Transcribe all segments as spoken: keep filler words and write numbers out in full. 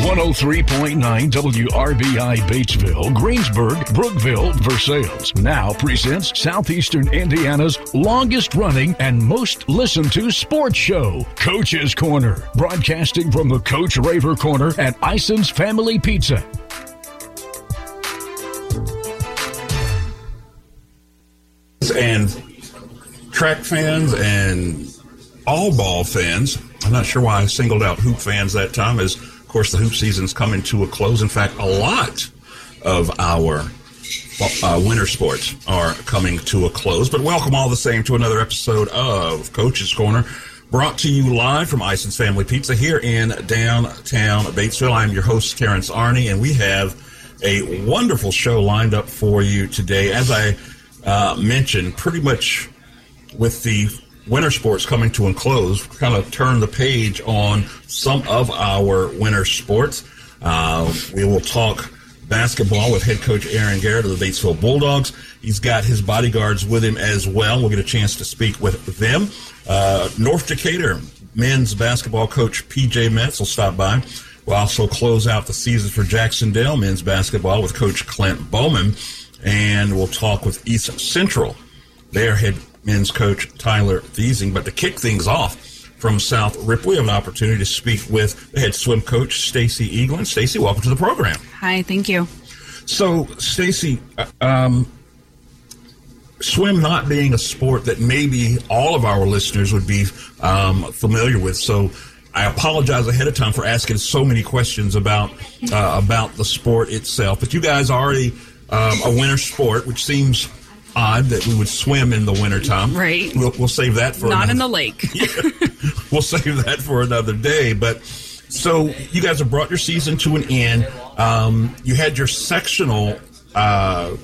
one oh three point nine W R B I Batesville, Greensburg, Brookville, Versailles now presents Southeastern Indiana's longest running and most listened to sports show, Coach's Corner, broadcasting from the Coach Raver Corner at Ison's Family Pizza. And track fans and all ball fans, I'm not sure why I singled out hoop fans that time, as of course the hoop season's coming to a close. In fact, a lot of our uh, winter sports are coming to a close. But welcome all the same to another episode of Coach's Corner, brought to you live from Ison's Family Pizza here in downtown Batesville. I'm your host, Terrence Arney, and we have a wonderful show lined up for you today. As I uh, mentioned, pretty much with the winter sports coming to a close, kind of turn the page on some of our winter sports. Uh, we will talk basketball with head coach Aaron Garrett of the Batesville Bulldogs. He's got his bodyguards with him as well. We'll get a chance to speak with them. Uh, North Decatur men's basketball coach P J Metz will stop by. We'll also close out the season for Jacksonville men's basketball with Coach Clint Bowman. And we'll talk with East Central, their head men's coach Tyler Thiesing. But to kick things off from South Rip, we have an opportunity to speak with the head swim coach, Stacy Eaglin. Stacy, welcome to the program. Hi, thank you. So, Stacy, um, swim not being a sport that maybe all of our listeners would be um, familiar with, so I apologize ahead of time for asking so many questions about uh, about the sport itself. But you guys are already um, a winter sport, which seems odd that we would swim in the wintertime. Right. We'll, we'll save that for Not another, in the lake. Yeah, we'll save that for another day. But so you guys have brought your season to an end. Um, you had your sectional uh,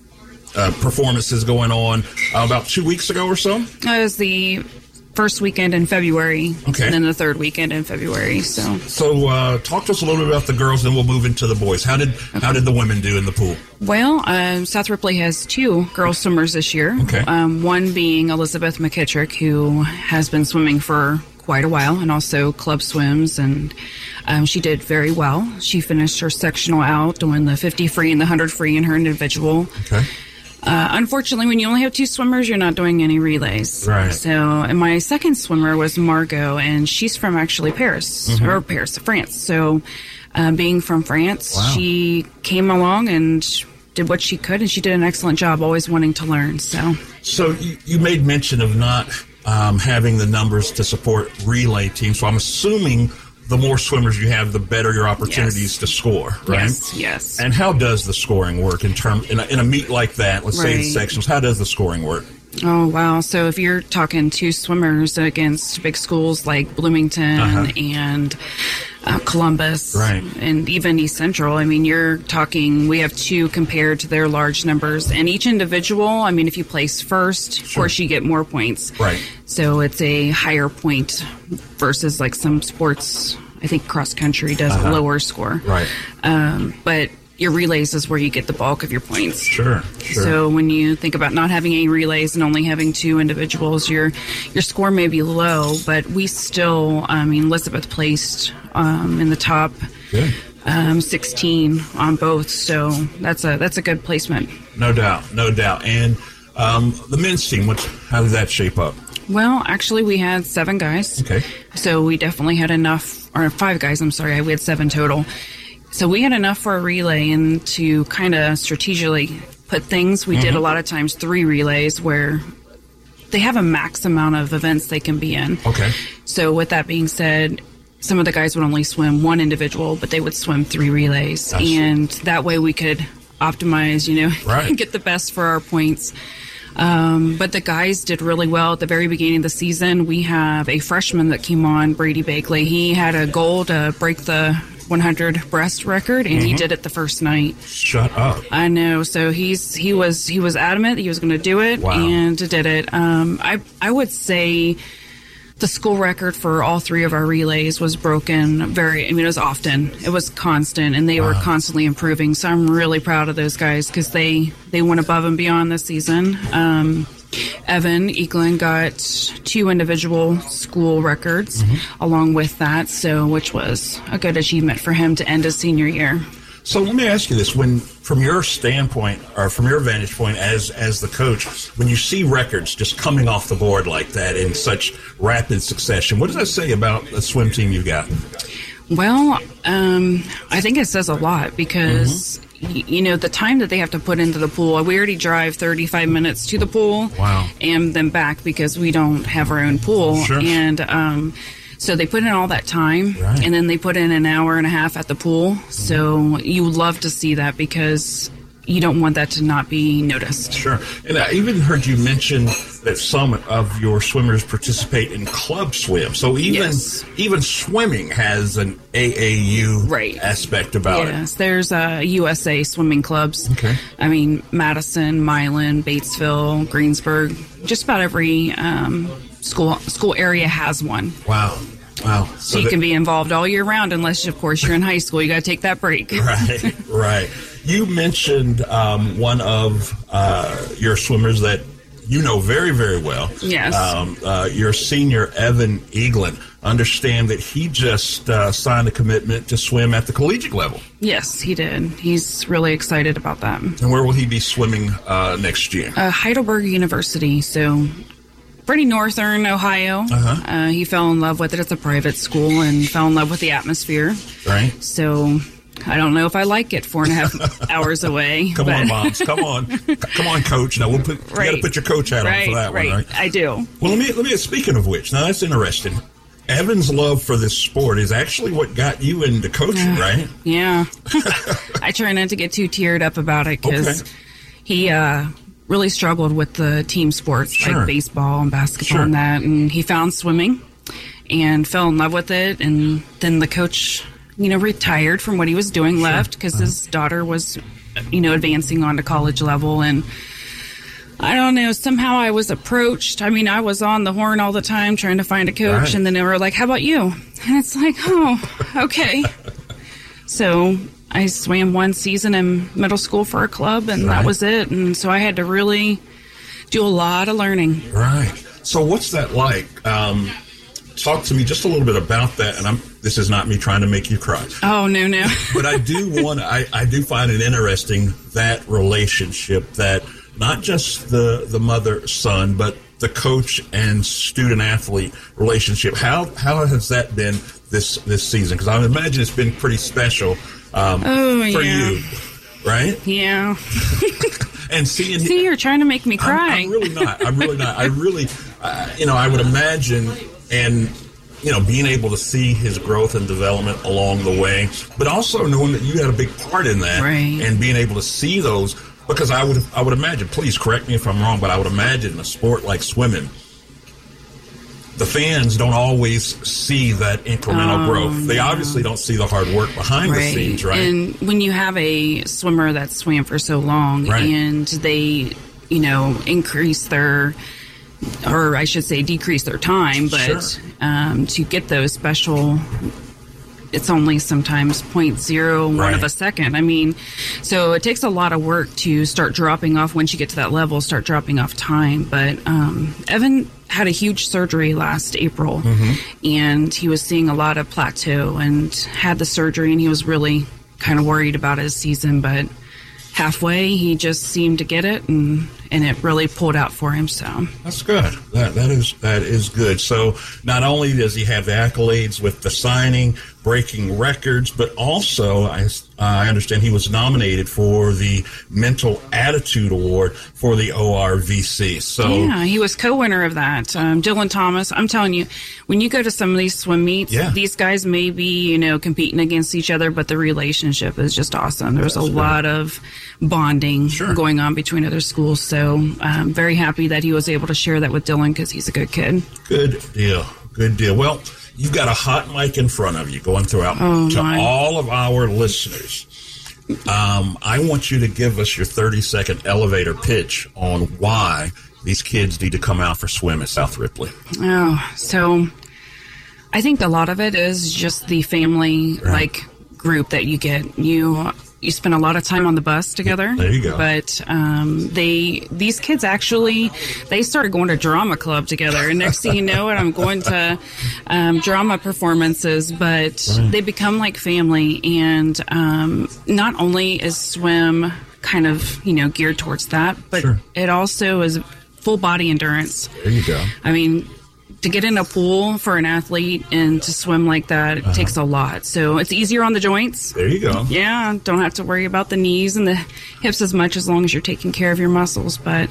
uh, performances going on uh, about two weeks ago or so? It was the first weekend in February, okay, and then the third weekend in February. So, so uh, talk to us a little bit about the girls, then we'll move into the boys. How did okay. how did the women do in the pool? Well, um, South Ripley has two girl swimmers this year. Okay. Um, one being Elizabeth McKittrick, who has been swimming for quite a while, and also club swims, and um, she did very well. She finished her sectional out doing the fifty free and the one hundred free in her individual. Okay. Uh, unfortunately, when you only have two swimmers, you're not doing any relays. Right. So, and my second swimmer was Margot, and she's from actually Paris, mm-hmm. or Paris, France. So, uh, being from France, wow. she came along and did what she could, and she did an excellent job, always wanting to learn. So, so you, you made mention of not um, having the numbers to support relay teams. So I'm assuming the more swimmers you have, the better your opportunities yes. to score, right? Yes, yes. And how does the scoring work in term in a, in a meet like that? Let's right. say the sections. How does the scoring work? Oh, wow. So if you're talking two swimmers against big schools like Bloomington uh-huh. and uh, Columbus right. and even East Central, I mean, you're talking, we have two compared to their large numbers. And each individual, I mean, if you place first, sure. of course, you get more points. Right. So it's a higher point versus like some sports, I think cross country does uh-huh. a lower score. Right. Um, but your relays is where you get the bulk of your points. Sure, sure. So when you think about not having any relays and only having two individuals, your your score may be low, but we still, I mean, Elizabeth placed um, in the top um, sixteen on both, so that's a that's a good placement. No doubt, no doubt. And um, the men's team, what, how did that shape up? Well, actually, we had seven guys. Okay. So we definitely had enough, or five guys, I'm sorry, we had seven total. So we had enough for a relay, and to kind of strategically put things, we mm-hmm. did a lot of times three relays where they have a max amount of events they can be in. Okay. So with that being said, some of the guys would only swim one individual, but they would swim three relays. And that way we could optimize, you know, right. get the best for our points. Um, but the guys did really well at the very beginning of the season. We have a freshman that came on, Brady Bakley. He had a goal to break the one hundred breast record, and mm-hmm. he did it the first night. Shut up. I know. So he's he was he was adamant he was going to do it, wow. and did it. Um, I I would say the school record for all three of our relays was broken very, I mean, it was often. It was constant, and they wow. were constantly improving. So I'm really proud of those guys because they, they went above and beyond this season. Um, Evan Eaglin got two individual school records mm-hmm. along with that, so which was a good achievement for him to end his senior year. So let me ask you this: when, from your standpoint, or from your vantage point as as the coach, when you see records just coming off the board like that in such rapid succession, what does that say about the swim team you got? Well, um, I think it says a lot because, mm-hmm. y- you know, the time that they have to put into the pool, we already drive thirty-five minutes to the pool wow. and then back because we don't have our own pool. Sure. And um, so they put in all that time, right. and then they put in an hour and a half at the pool. Mm-hmm. So you love to see that because you don't want that to not be noticed. Sure. And I even heard you mention that some of your swimmers participate in club swim. So even yes. even swimming has an A A U right. aspect about yes. it. Yes, there's uh, U S A swimming clubs. Okay. I mean, Madison, Milan, Batesville, Greensburg, just about every um, school school area has one. Wow. Wow. So, so you that, can be involved all year round unless, of course, you're in high school. You got to take that break. Right, right. You mentioned um, one of uh, your swimmers that you know very, very well. Yes. Um, uh, your senior, Evan Eaglin. Understand that he just uh, signed a commitment to swim at the collegiate level. Yes, he did. He's really excited about that. And where will he be swimming uh, next year? Uh, Heidelberg University. So pretty northern Ohio. Uh-huh. Uh, he fell in love with it. It's a private school and fell in love with the atmosphere. Right. So I don't know if I like it four and a half hours away. Come but. on, moms. Come on. Come on, coach. Now we'll put you right. got to put your coach hat right, on for that right. one, right? I do. Well, let me let me speaking of which, now that's interesting. Evan's love for this sport is actually what got you into coaching, uh, right? Yeah. I try not to get too teared up about it because okay. he uh, really struggled with the team sports sure. like baseball and basketball sure. and that. And he found swimming and fell in love with it. And then the coach, you know, retired from what he was doing, sure. left because uh-huh. his daughter was, you know, advancing on to college level. And I don't know, somehow I was approached. I mean, I was on the horn all the time trying to find a coach, right. and then they were like, how about you? And it's like, oh, okay. So I swam one season in middle school for a club, and right. that was it. And so I had to really do a lot of learning. Right. So what's that like? Um, talk to me just a little bit about that. And I'm this is not me trying to make you cry. Oh, no, no. But I do want I, I do find it interesting, that relationship, that not just the, the mother-son, but the coach and student-athlete relationship. How how has that been this this season? Because I imagine it's been pretty special um, oh, for yeah. you, right? Yeah. And seeing See, you're trying to make me cry. I'm, I'm really not. I'm really not. I really, uh, you know, I would imagine, and you know, being able to see his growth and development along the way, but also knowing that you had a big part in that, right. and being able to see those. Because I would, I would imagine. Please correct me if I'm wrong, but I would imagine a sport like swimming, the fans don't always see that incremental oh, growth. They no. obviously don't see the hard work behind right. the scenes, right? And when you have a swimmer that swam for so long, right. and they, you know, increase their, or I should say, decrease their time, but sure. um, to get those special. It's only sometimes zero point zero one right. of a second. I mean, so it takes a lot of work to start dropping off once you get to that level, start dropping off time. But um, Evan had a huge surgery last April, mm-hmm. and he was seeing a lot of plateau and had the surgery, and he was really kind of worried about his season. But halfway, he just seemed to get it, and, and it really pulled out for him. So that's good. That that is that is good. So not only does he have the accolades with the signing, breaking records, but also I, uh, I understand he was nominated for the Mental Attitude Award for the O R V C. So yeah, he was co-winner of that. Um, Dylan Thomas. I'm telling you, when you go to some of these swim meets, yeah. these guys may be, you know, competing against each other, but the relationship is just awesome. There's That's a good. lot of bonding sure. going on between other schools. So I'm very happy that he was able to share that with Dylan because he's a good kid. Good deal. Good deal. Well, you've got a hot mic in front of you going throughout oh, to my. all of our listeners. Um, I want you to give us your thirty-second elevator pitch on why these kids need to come out for swim at South Ripley. Oh, so I think a lot of it is just the family, right. like, group that you get. You you spend a lot of time on the bus together. There you go. But um, they these kids actually, they started going to drama club together. And next thing you know it, I'm going to um, drama performances. But right. they become like family. And um, not only is swim kind of, you know, geared towards that, but sure. it also is full body endurance. There you go. I mean, to get in a pool for an athlete and to swim like that, it uh-huh. takes a lot. So it's easier on the joints. There you go. Yeah, don't have to worry about the knees and the hips as much as long as you're taking care of your muscles. But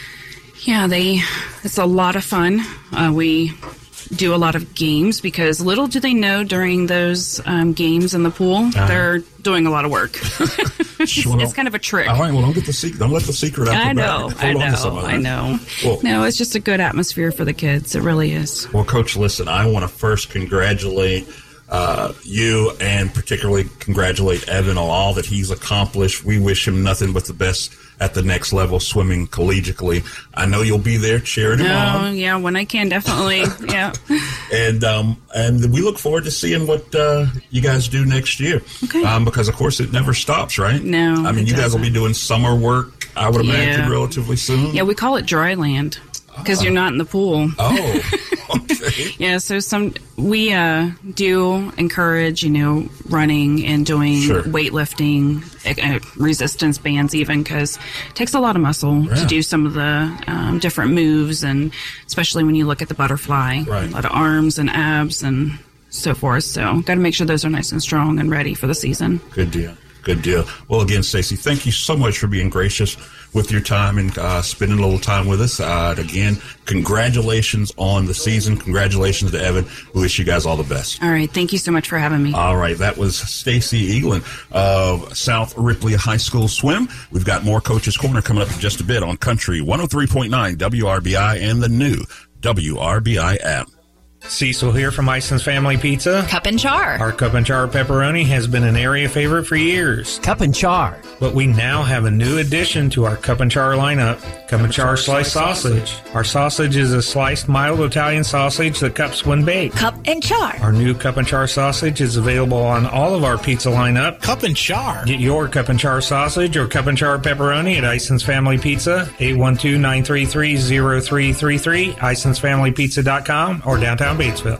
yeah, they it's a lot of fun. Uh, we do a lot of games because little do they know during those um, games in the pool, uh-huh. they're doing a lot of work. it's, well, it's kind of a trick. All right, well, don't get the secret. Don't let the secret out. I know, I know, I know. Well, no, it's just a good atmosphere for the kids. It really is. Well, Coach, listen, I want to first congratulate uh, you and particularly congratulate Evan on all that he's accomplished. We wish him nothing but the best at the next level, swimming collegiately. I know you'll be there cheering him on. Oh, yeah, when I can, definitely. Yeah. And um, and we look forward to seeing what uh, you guys do next year. Okay. Um, because, of course, it never stops, right? No. I mean, you doesn't. guys will be doing summer work, I would imagine, yeah. relatively soon. Yeah, we call it dry land because oh. you're not in the pool. Oh, okay. Yeah, so some we uh, do encourage, you know, running and doing sure. weightlifting, uh, resistance bands even, because it takes a lot of muscle yeah. to do some of the um, different moves, and especially when you look at the butterfly, right. a lot of arms and abs and so forth. So got to make sure those are nice and strong and ready for the season. Good deal. Good deal. Well, again, Stacey, thank you so much for being gracious with your time and uh, spending a little time with us. Uh, and again, congratulations on the season. Congratulations to Evan. We wish you guys all the best. All right. Thank you so much for having me. All right. That was Stacey Eaglin of South Ripley High School Swim. We've got more Coach's Corner coming up in just a bit on Country one oh three point nine W R B I and the new W R B I app. Cecil here from Ison's Family Pizza. Cup and Char. Our Cup and Char pepperoni has been an area favorite for years. Cup and Char. But we now have a new addition to our Cup and Char lineup, Cup and Char sliced sausage. Our sausage is a sliced mild Italian sausage that cups when baked. Cup and Char. Our new Cup and Char sausage is available on all of our pizza lineup. Cup and Char. Get your Cup and Char sausage or Cup and Char pepperoni at Ison's Family Pizza, eight one two, nine three three, zero three three three, isons family pizza dot com, or downtown Batesville.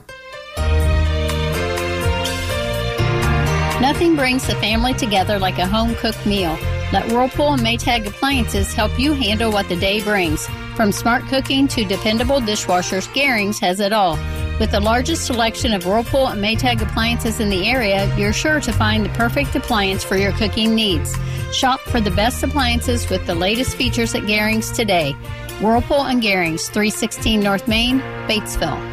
Nothing brings the family together like a home-cooked meal. Let Whirlpool and Maytag Appliances help you handle what the day brings. From smart cooking to dependable dishwashers, Garings has it all. With the largest selection of Whirlpool and Maytag appliances in the area, you're sure to find the perfect appliance for your cooking needs. Shop for the best appliances with the latest features at Garings today. Whirlpool and Garings, three sixteen North Main, Batesville.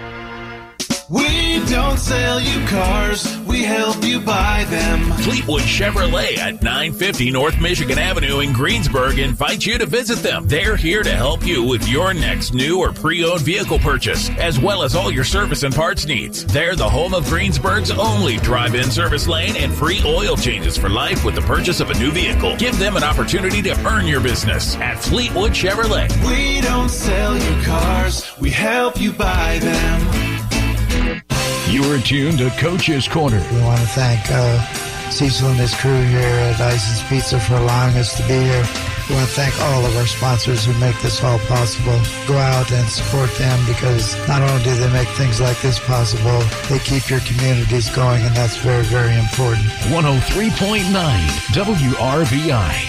We don't sell you cars, we help you buy them. Fleetwood Chevrolet at nine fifty North Michigan Avenue in Greensburg invites you to visit them. They're here to help you with your next new or pre-owned vehicle purchase, as well as all your service and parts needs. They're the home of Greensburg's only drive-in service lane and free oil changes for life with the purchase of a new vehicle. Give them an opportunity to earn your business at Fleetwood Chevrolet. We don't sell you cars, we help you buy them. You're tuned to Coach's Corner. We want to thank uh, Cecil and his crew here at Ison's Pizza for allowing us to be here. We want to thank all of our sponsors who make this all possible. Go out and support them because not only do they make things like this possible, they keep your communities going, and that's very, very important. one oh three point nine W R B I.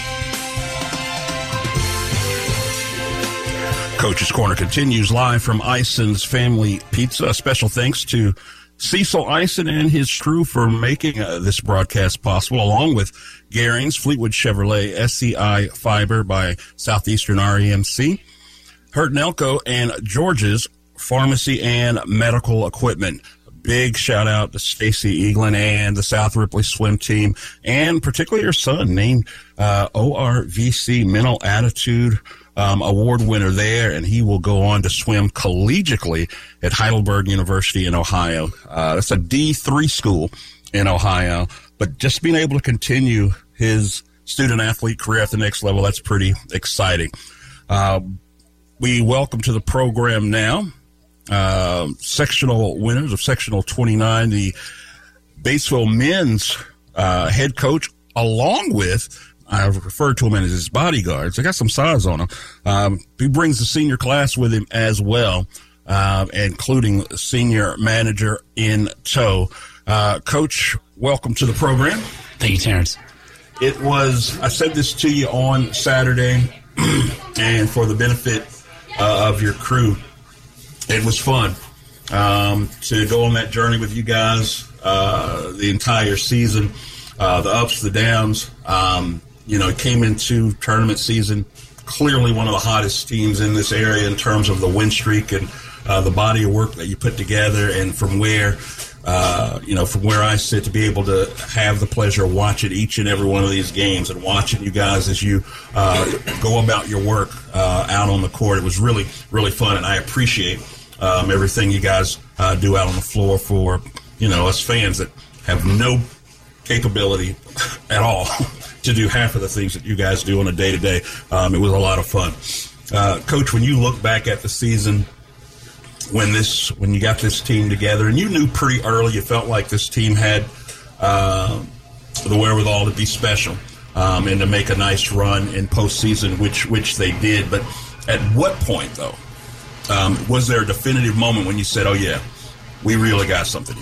Coach's Corner continues live from Ison's Family Pizza. A special thanks to Cecil Ison and his crew for making uh, this broadcast possible, along with Garings, Fleetwood Chevrolet, S C I Fiber by Southeastern R E M C, Hurt and Elko, and George's Pharmacy and Medical Equipment. A big shout out to Stacey Eaglin and the South Ripley swim team, and particularly your son, named uh, O R V C Mental Attitude Um, award winner there, and he will go on to swim collegiately at Heidelberg University in Ohio. Uh, that's a D three school in Ohio, but just being able to continue his student-athlete career at the next level, that's pretty exciting. Uh, we welcome to the program now uh, sectional winners of Sectional twenty-nine, the Batesville men's uh, head coach, along with, I refer to him as his bodyguards. They got some size on him. Um, he brings the senior class with him as well, uh, including senior manager in tow. Uh, Coach, welcome to the program. Thank you, Terrence. It was, I said this to you on Saturday, and for the benefit uh, of your crew, it was fun um, to go on that journey with you guys uh, the entire season, uh, the ups, the downs. Um, you know, it came into tournament season, clearly one of the hottest teams in this area in terms of the win streak and uh, the body of work that you put together, and from where Uh, you know, from where I sit, to be able to have the pleasure of watching each and every one of these games and watching you guys as you uh, go about your work uh, out on the court. It was really, really fun, and I appreciate um, everything you guys uh, do out on the floor for, you know, us fans that have no capability at all to do half of the things that you guys do on a day-to-day. Um, it was a lot of fun. Uh, Coach, when you look back at the season, when this, when you got this team together, and you knew pretty early, you felt like this team had uh, the wherewithal to be special um, and to make a nice run in postseason, which which they did. But at what point, though, um, was there a definitive moment when you said, "Oh yeah, we really got something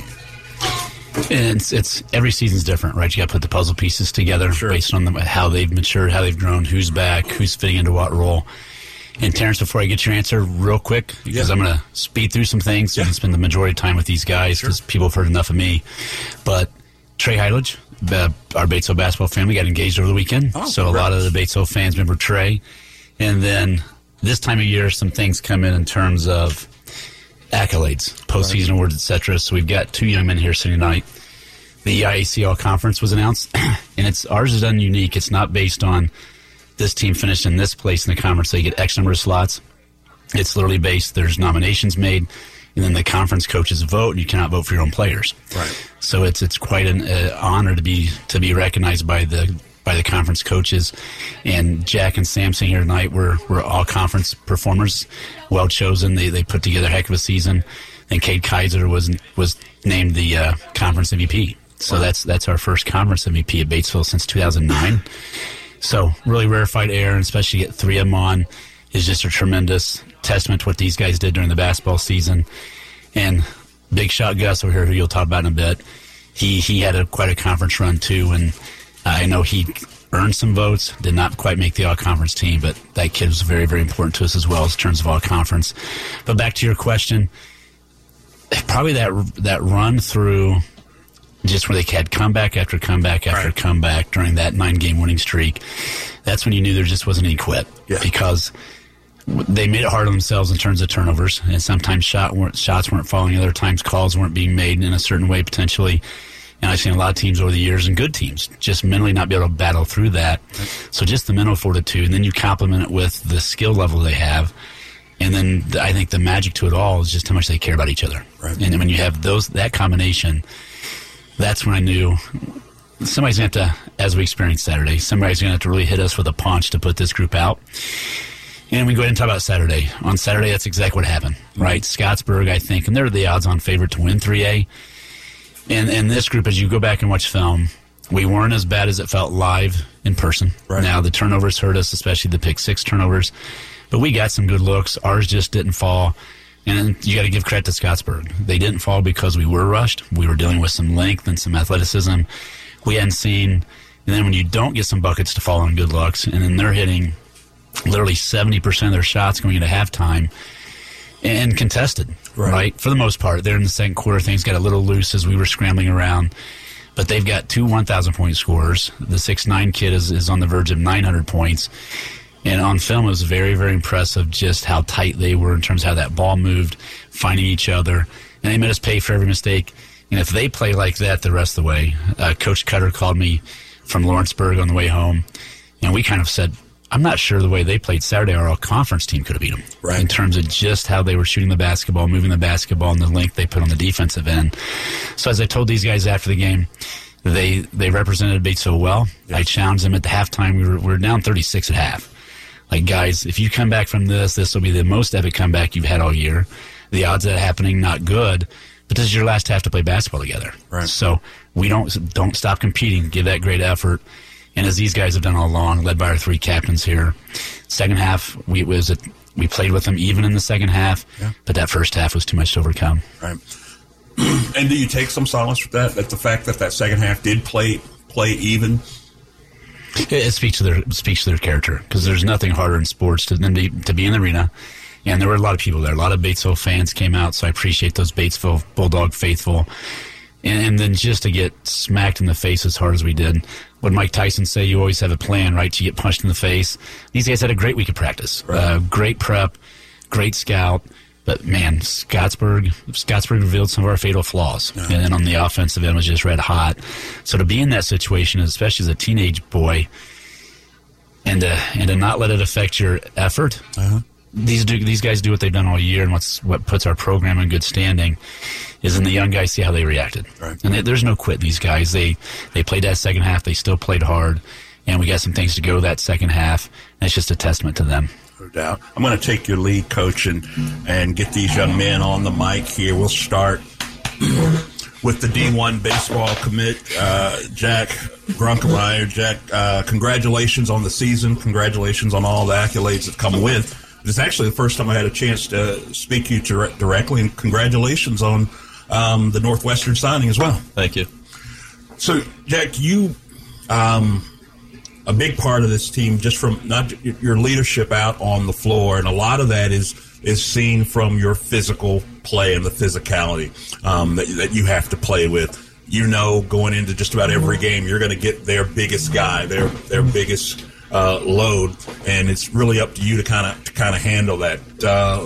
here"? And it's it's every season's different, right? You got to put the puzzle pieces together Sure. based on the, how they've matured, how they've grown, who's back, who's fitting into what role. And Terrence, before I get your answer real quick, because yeah. I'm going to speed through some things so yeah. I can spend the majority of time with these guys because sure. people have heard enough of me. But Trey Heilige, uh, our Batesville basketball family, got engaged over the weekend. Oh, so congrats. a lot of the Batesville fans remember Trey. And then this time of year, some things come in in terms of accolades, postseason right. awards, et cetera. So we've got two young men here sitting tonight. The E I A C All Conference was announced, and it's ours is done unique. It's not based on this team finished in this place in the conference, they get X number of slots. It's literally based, there's nominations made, and then the conference coaches vote, and you cannot vote for your own players. Right. So it's it's quite an uh, honor to be to be recognized by the by the conference coaches. And Jack and Samson here tonight were, were all conference performers, well chosen. They they put together a heck of a season. And Cade Kaiser was was named the uh, conference M V P. So wow. that's that's our first conference M V P at Batesville since two thousand nine. So really rarefied air, and especially get three of them on, is just a tremendous testament to what these guys did during the basketball season. And Big Shot Gus over here, who you'll talk about in a bit, he he had a quite a conference run too, and I know he earned some votes, did not quite make the all-conference team, but that kid was very, very important to us as well in terms of all-conference. But back to your question, probably that that run through just where they had comeback after comeback after right. comeback during that nine-game winning streak, that's when you knew there just wasn't any quit. Yeah. Because they made it hard on themselves in terms of turnovers, and sometimes shot weren't, shots weren't falling, other times calls weren't being made in a certain way potentially. And I've seen a lot of teams over the years, and good teams, just mentally not be able to battle through that. Right. So just the mental fortitude, and then you complement it with the skill level they have. And then the, I think the magic to it all is just how much they care about each other. Right. And when you have those that combination, that's when I knew somebody's going to have to, as we experienced Saturday, somebody's going to have to really hit us with a punch to put this group out. And we go ahead and talk about Saturday. On Saturday, that's exactly what happened, mm-hmm. right? Scottsburg, I think, and they're the odds-on favorite to win three A. And, and this group, as you go back and watch film, we weren't as bad as it felt live in person. Right. Now, the turnovers hurt us, especially the pick six turnovers. But we got some good looks. Ours just didn't fall. And you got to give credit to Scottsburg. They didn't fall because we were rushed. We were dealing with some length and some athleticism we hadn't seen. And then when you don't get some buckets to fall on good looks, and then they're hitting literally seventy percent of their shots going into halftime and contested, right. right? For the most part. There in the second quarter, things got a little loose as we were scrambling around. But they've got two one thousand point scorers. The six nine kid is, is on the verge of nine hundred points. And on film, it was very, very impressive just how tight they were in terms of how that ball moved, finding each other. And they made us pay for every mistake. And if they play like that the rest of the way, uh, Coach Cutter called me from Lawrenceburg on the way home, and we kind of said, I'm not sure the way they played Saturday, our all-conference team could have beat them. Right. In terms of just how they were shooting the basketball, moving the basketball, and the length they put on the defensive end. So as I told these guys after the game, they they represented Batesville well. Yes. I challenged them at the halftime. We were, we were down thirty-six at half. Like, guys, if you come back from this, this will be the most epic comeback you've had all year. The odds of that happening, not good, but this is your last half to play basketball together. Right. So we don't don't stop competing. Give that great effort. And as these guys have done all along, led by our three captains here, second half we was a, we played with them even in the second half, yeah. but that first half was too much to overcome. Right. And do you take some solace with that? That the fact that that second half did play play even. It, it speaks to their it speaks to their character, because there's nothing harder in sports to, than to, to be in the arena. And there were a lot of people there. A lot of Batesville fans came out, so I appreciate those Batesville Bulldog faithful. And, and then just to get smacked in the face as hard as we did. What Mike Tyson say, you always have a plan, right? You get punched in the face. These guys had a great week of practice. Right. Uh, great prep, great scout. But, man, Scottsburg Scottsburg revealed some of our fatal flaws. Yeah. And then on the offensive end was just red hot. So to be in that situation, especially as a teenage boy, and to, and to not let it affect your effort, uh-huh. These do, these guys do what they've done all year, and what's what puts our program in good standing is in the young guys see how they reacted. Right. And they, there's no quit. These guys, they they played that second half. They still played hard, and we got some things to go that second half. And it's just a testament to them. No doubt. I'm going to take your lead, Coach, and and get these young men on the mic here. We'll start with the D one baseball commit, uh, Jack Grunkemeyer. Jack, uh, congratulations on the season. Congratulations on all the accolades that come with. It's actually the first time I had a chance to speak to you dir- directly, and congratulations on um, the Northwestern signing as well. Thank you. So, Jack, you, um, a big part of this team, just from not your leadership out on the floor, and a lot of that is is seen from your physical play and the physicality um, that, that you have to play with. You know, going into just about every game, you're going to get their biggest guy, their their biggest Uh, load, and it's really up to you to kind of to kind of handle that. Uh,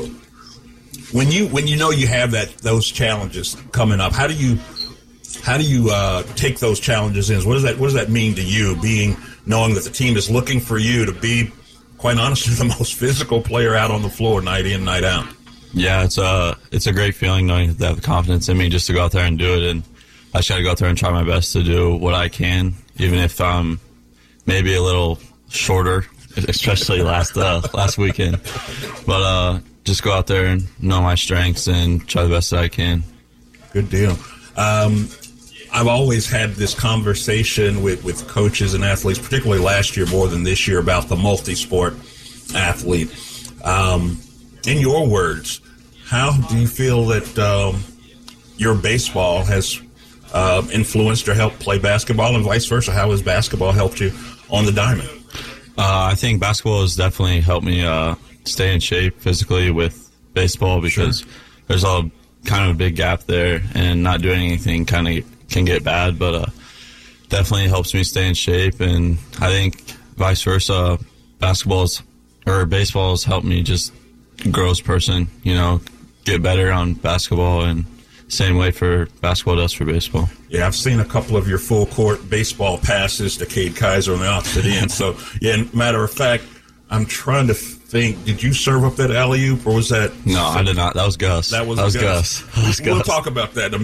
when you when you know you have that those challenges coming up, how do you how do you uh, take those challenges in? What does that what does that mean to you? Being knowing that the team is looking for you to be, quite honestly, the most physical player out on the floor night in, night out. Yeah, it's a it's a great feeling knowing that they have the confidence in me just to go out there and do it, and I just got to go out there and try my best to do what I can, even if I'm maybe a little shorter, especially last uh, last weekend. But uh, just go out there and know my strengths and try the best that I can. Good deal. Um, I've always had this conversation with, with coaches and athletes, particularly last year more than this year, about the multi-sport athlete. Um, in your words, how do you feel that um, your baseball has uh, influenced or helped play basketball, and vice versa? How has basketball helped you on the diamond? Uh, I think basketball has definitely helped me uh, stay in shape physically with baseball, because sure. there's a kind of a big gap there, and not doing anything kind of can get bad, but uh, definitely helps me stay in shape. And I think vice versa, basketball's or baseball has helped me just grow as a person, you know, get better on basketball, and same way for basketball does for baseball. Yeah, I've seen a couple of your full court baseball passes to Cade Kaiser on the opposite end. So, yeah, matter of fact, I'm trying to think, did you serve up that alley-oop, or was that? No, I did not. That was Gus. That was, that was Gus. Gus. That was we'll Gus. talk about that in a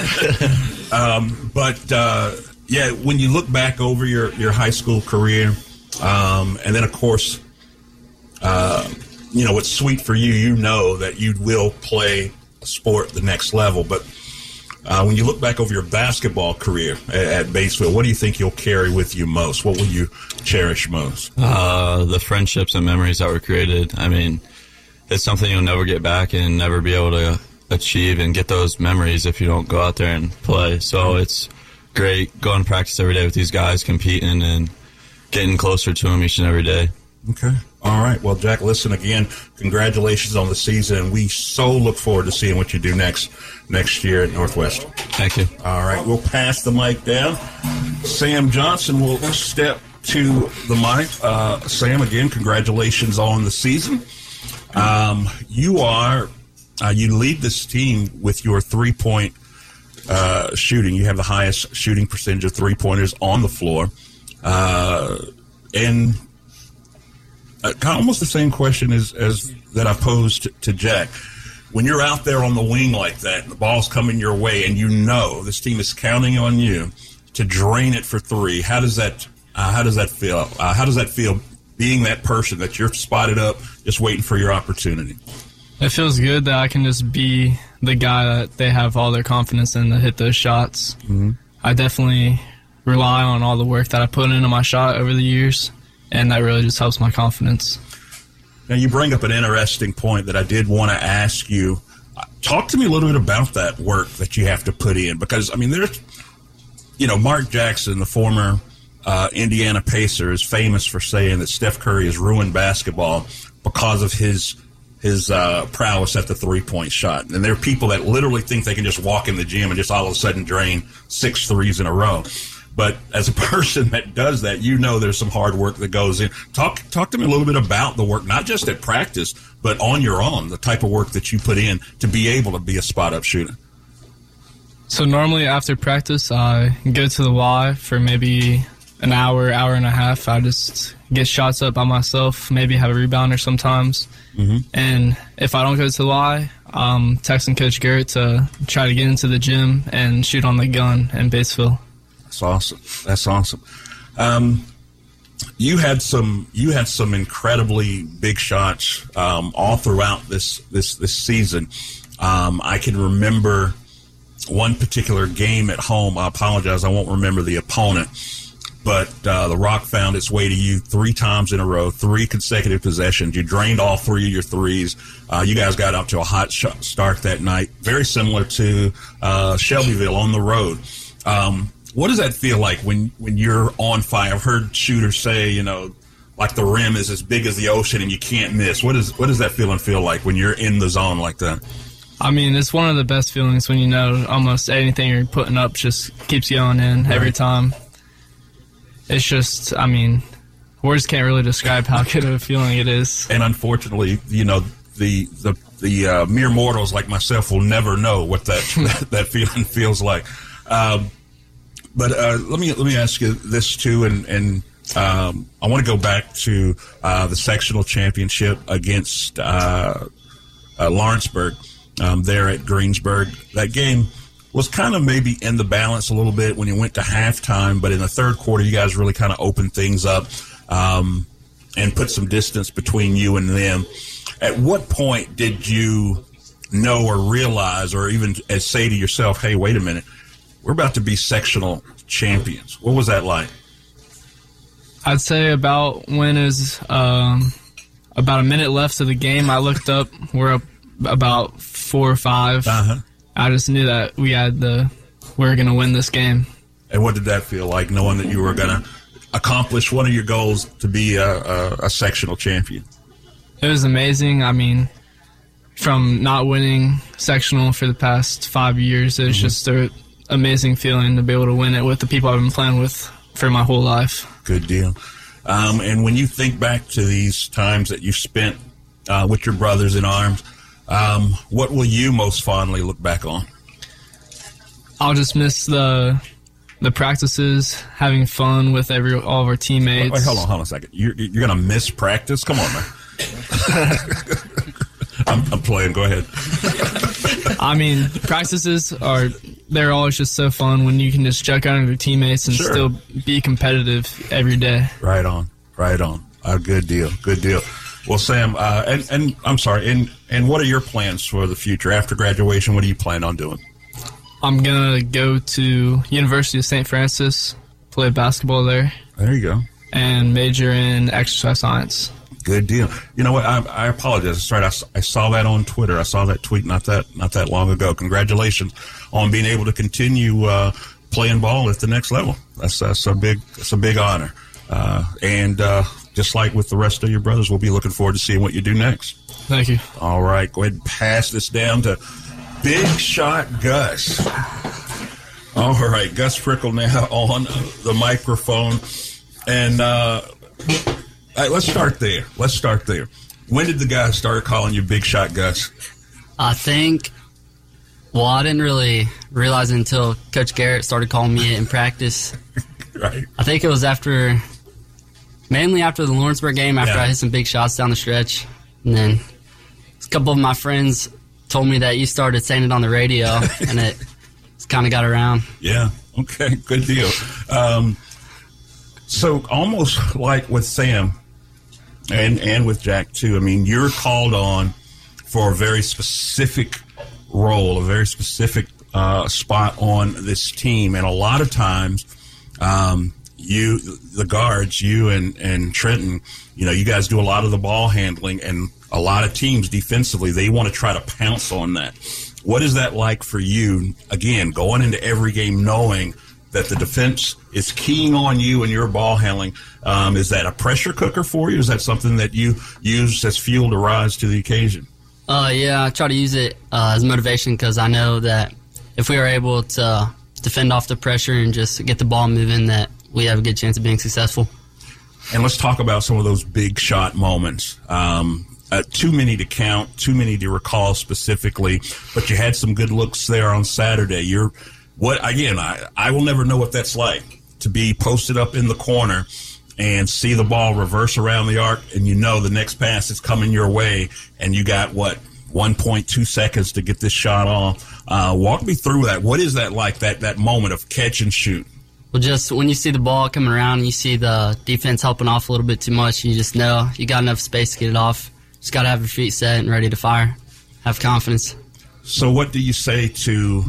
minute. um, but, uh, yeah, when you look back over your, your high school career, um, and then, of course, uh, you know, what's sweet for you, you know that you will play a sport at the next level. But uh, when you look back over your basketball career at, at Batesville, what do you think you'll carry with you most? What will you cherish most? Uh, the friendships and memories that were created. I mean, it's something you'll never get back and never be able to achieve and get those memories if you don't go out there and play. So it's great going to practice every day with these guys, competing and getting closer to them each and every day. Okay. All right. Well, Jack, listen again. Congratulations on the season. We so look forward to seeing what you do next next year at Northwestern. Thank you. All right. We'll pass the mic down. Sam Johnson will step to the mic. Uh, Sam, again, congratulations on the season. Um, you are uh, you lead this team with your three-point uh, shooting. You have the highest shooting percentage of three-pointers on the floor. Uh, and Uh, kind of almost the same question as, as that I posed to, to Jack. When you're out there on the wing like that, and the ball's coming your way, and you know this team is counting on you to drain it for three, how does that uh, how does that feel? Uh, how does that feel, being that person that you're spotted up, just waiting for your opportunity? It feels good that I can just be the guy that they have all their confidence in to hit those shots. Mm-hmm. I definitely rely on all the work that I put into my shot over the years, and that really just helps my confidence. Now, you bring up an interesting point that I did want to ask you. Talk to me a little bit about that work that you have to put in, because, I mean, there's, you know, Mark Jackson, the former uh, Indiana Pacer, is famous for saying that Steph Curry has ruined basketball because of his his uh, prowess at the three-point shot. And there are people that literally think they can just walk in the gym and just all of a sudden drain six threes in a row. But as a person that does that, you know there's some hard work that goes in. Talk talk to me a little bit about the work, not just at practice, but on your own, the type of work that you put in to be able to be a spot-up shooter. So normally after practice, I go to the Y for maybe an hour, hour and a half. I just get shots up by myself, maybe have a rebounder sometimes. Mm-hmm. And if I don't go to the Y, I'm texting Coach Garrett to try to get into the gym and shoot on the gun in Batesville. That's awesome. That's awesome. Um, you had some you had some incredibly big shots um, all throughout this this this season. Um, I can remember one particular game at home. I apologize, I won't remember the opponent, but uh, the Rock found its way to you three times in a row, three consecutive possessions. You drained all three of your threes. Uh, you guys got up to a hot shot start that night, very similar to uh, Shelbyville on the road. Um, what does that feel like when, when you're on fire? I've heard shooters say, you know, like the rim is as big as the ocean and you can't miss. What is what does that feeling feel like when you're in the zone like that? I mean, it's one of the best feelings when you know almost anything you're putting up just keeps going in right. every time. It's just, I mean, words can't really describe how good of a feeling it is. And unfortunately, you know, the the the uh, mere mortals like myself will never know what that that, that feeling feels like. Um, but uh, let me let me ask you this too, and and um, I want to go back to uh, the sectional championship against uh, uh, Lawrenceburg um, there at Greensburg. That game was kind of maybe in the balance a little bit when you went to halftime, but in the third quarter, you guys really kind of opened things up um, and put some distance between you and them. At what point did you know or realize or even say to yourself, hey, wait a minute, we're about to be sectional champions? What was that like? I'd say about when it was um, about a minute left of the game, I looked up, we're up about four or five. Uh-huh. I just knew that we had the we were going to win this game. And what did that feel like, knowing that you were going to accomplish one of your goals to be a, a, a sectional champion? It was amazing. I mean, from not winning sectional for the past five years, it was mm-hmm. just an amazing feeling to be able to win it with the people I've been playing with for my whole life. Good deal. Um, and when you think back to these times that you spent uh, with your brothers in arms, Um, what will you most fondly look back on? I'll just miss the the practices, having fun with every all of our teammates. Wait, wait, hold on, hold on a second. You're, you're going to miss practice? Come on, man. I'm, I'm playing. Go ahead. I mean, practices are they're always just so fun when you can just check out your teammates and Sure. still be competitive every day. Right on, right on. A good deal, good deal. Well, Sam, uh, and, and I'm sorry, and, and what are your plans for the future? After graduation, what do you plan on doing? I'm going to go to University of Saint Francis, play basketball there. There you go. And major in exercise science. Good deal. You know what? I, I apologize. Sorry, I, I saw that on Twitter. I saw that tweet not that not that long ago. Congratulations on being able to continue uh, playing ball at the next level. That's that's a big that's a big honor. Uh, and uh, just like with the rest of your brothers, we'll be looking forward to seeing what you do next. Thank you. All right, go ahead and pass this down to Big Shot Gus. All right, Gus Prickle now on the microphone. And uh, right, let's start there. Let's start there. When did the guys start calling you Big Shot Gus? I think, well, I didn't really realize it until Coach Garrett started calling me it in practice. Right. I think it was after, mainly after the Lawrenceburg game, after Yeah. I hit some big shots down the stretch. And then a couple of my friends told me that you started saying it on the radio, and it kind of got around. Yeah. Okay. Good deal. Um, so almost like with Sam and, and with Jack too, I mean, you're called on for a very specific role, a very specific uh, spot on this team. And a lot of times, um, you, the guards, you and, and Trenton, you know, you guys do a lot of the ball handling, and a lot of teams defensively, they want to try to pounce on that. What is that like for you, again, going into every game knowing that the defense is keying on you and your ball handling? Um, is that a pressure cooker for you? Is that something that you use as fuel to rise to the occasion? Uh, yeah, I try to use it uh, as motivation, because I know that if we are able to defend off the pressure and just get the ball moving, that we have a good chance of being successful. And let's talk about some of those big shot moments. Um, uh, too many to count, too many to recall specifically, but you had some good looks there on Saturday. You're what again? I, I will never know what that's like to be posted up in the corner and see the ball reverse around the arc, and you know the next pass is coming your way, and you got what one point two seconds to get this shot off. Uh, walk me through that. What is that like? That that moment of catch and shoot. Well, just when you see the ball coming around and you see the defense helping off a little bit too much, you just know you got enough space to get it off. Just got to have your feet set and ready to fire. Have confidence. So what do you say to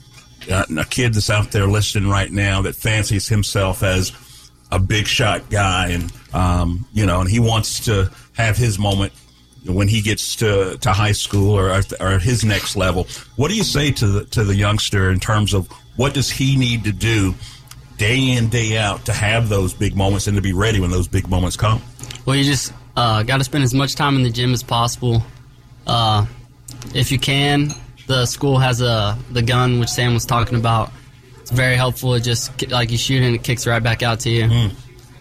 uh, a kid that's out there listening right now that fancies himself as a big shot guy, and, um, you know, and he wants to have his moment when he gets to, to high school or, or at his next level? What do you say to the, to the youngster in terms of what does he need to do day in, day out to have those big moments and to be ready when those big moments come? Well, you just uh, got to spend as much time in the gym as possible. Uh, if you can, the school has a the gun, which Sam was talking about. It's very helpful. It just, like you shoot it and it kicks right back out to you. Mm.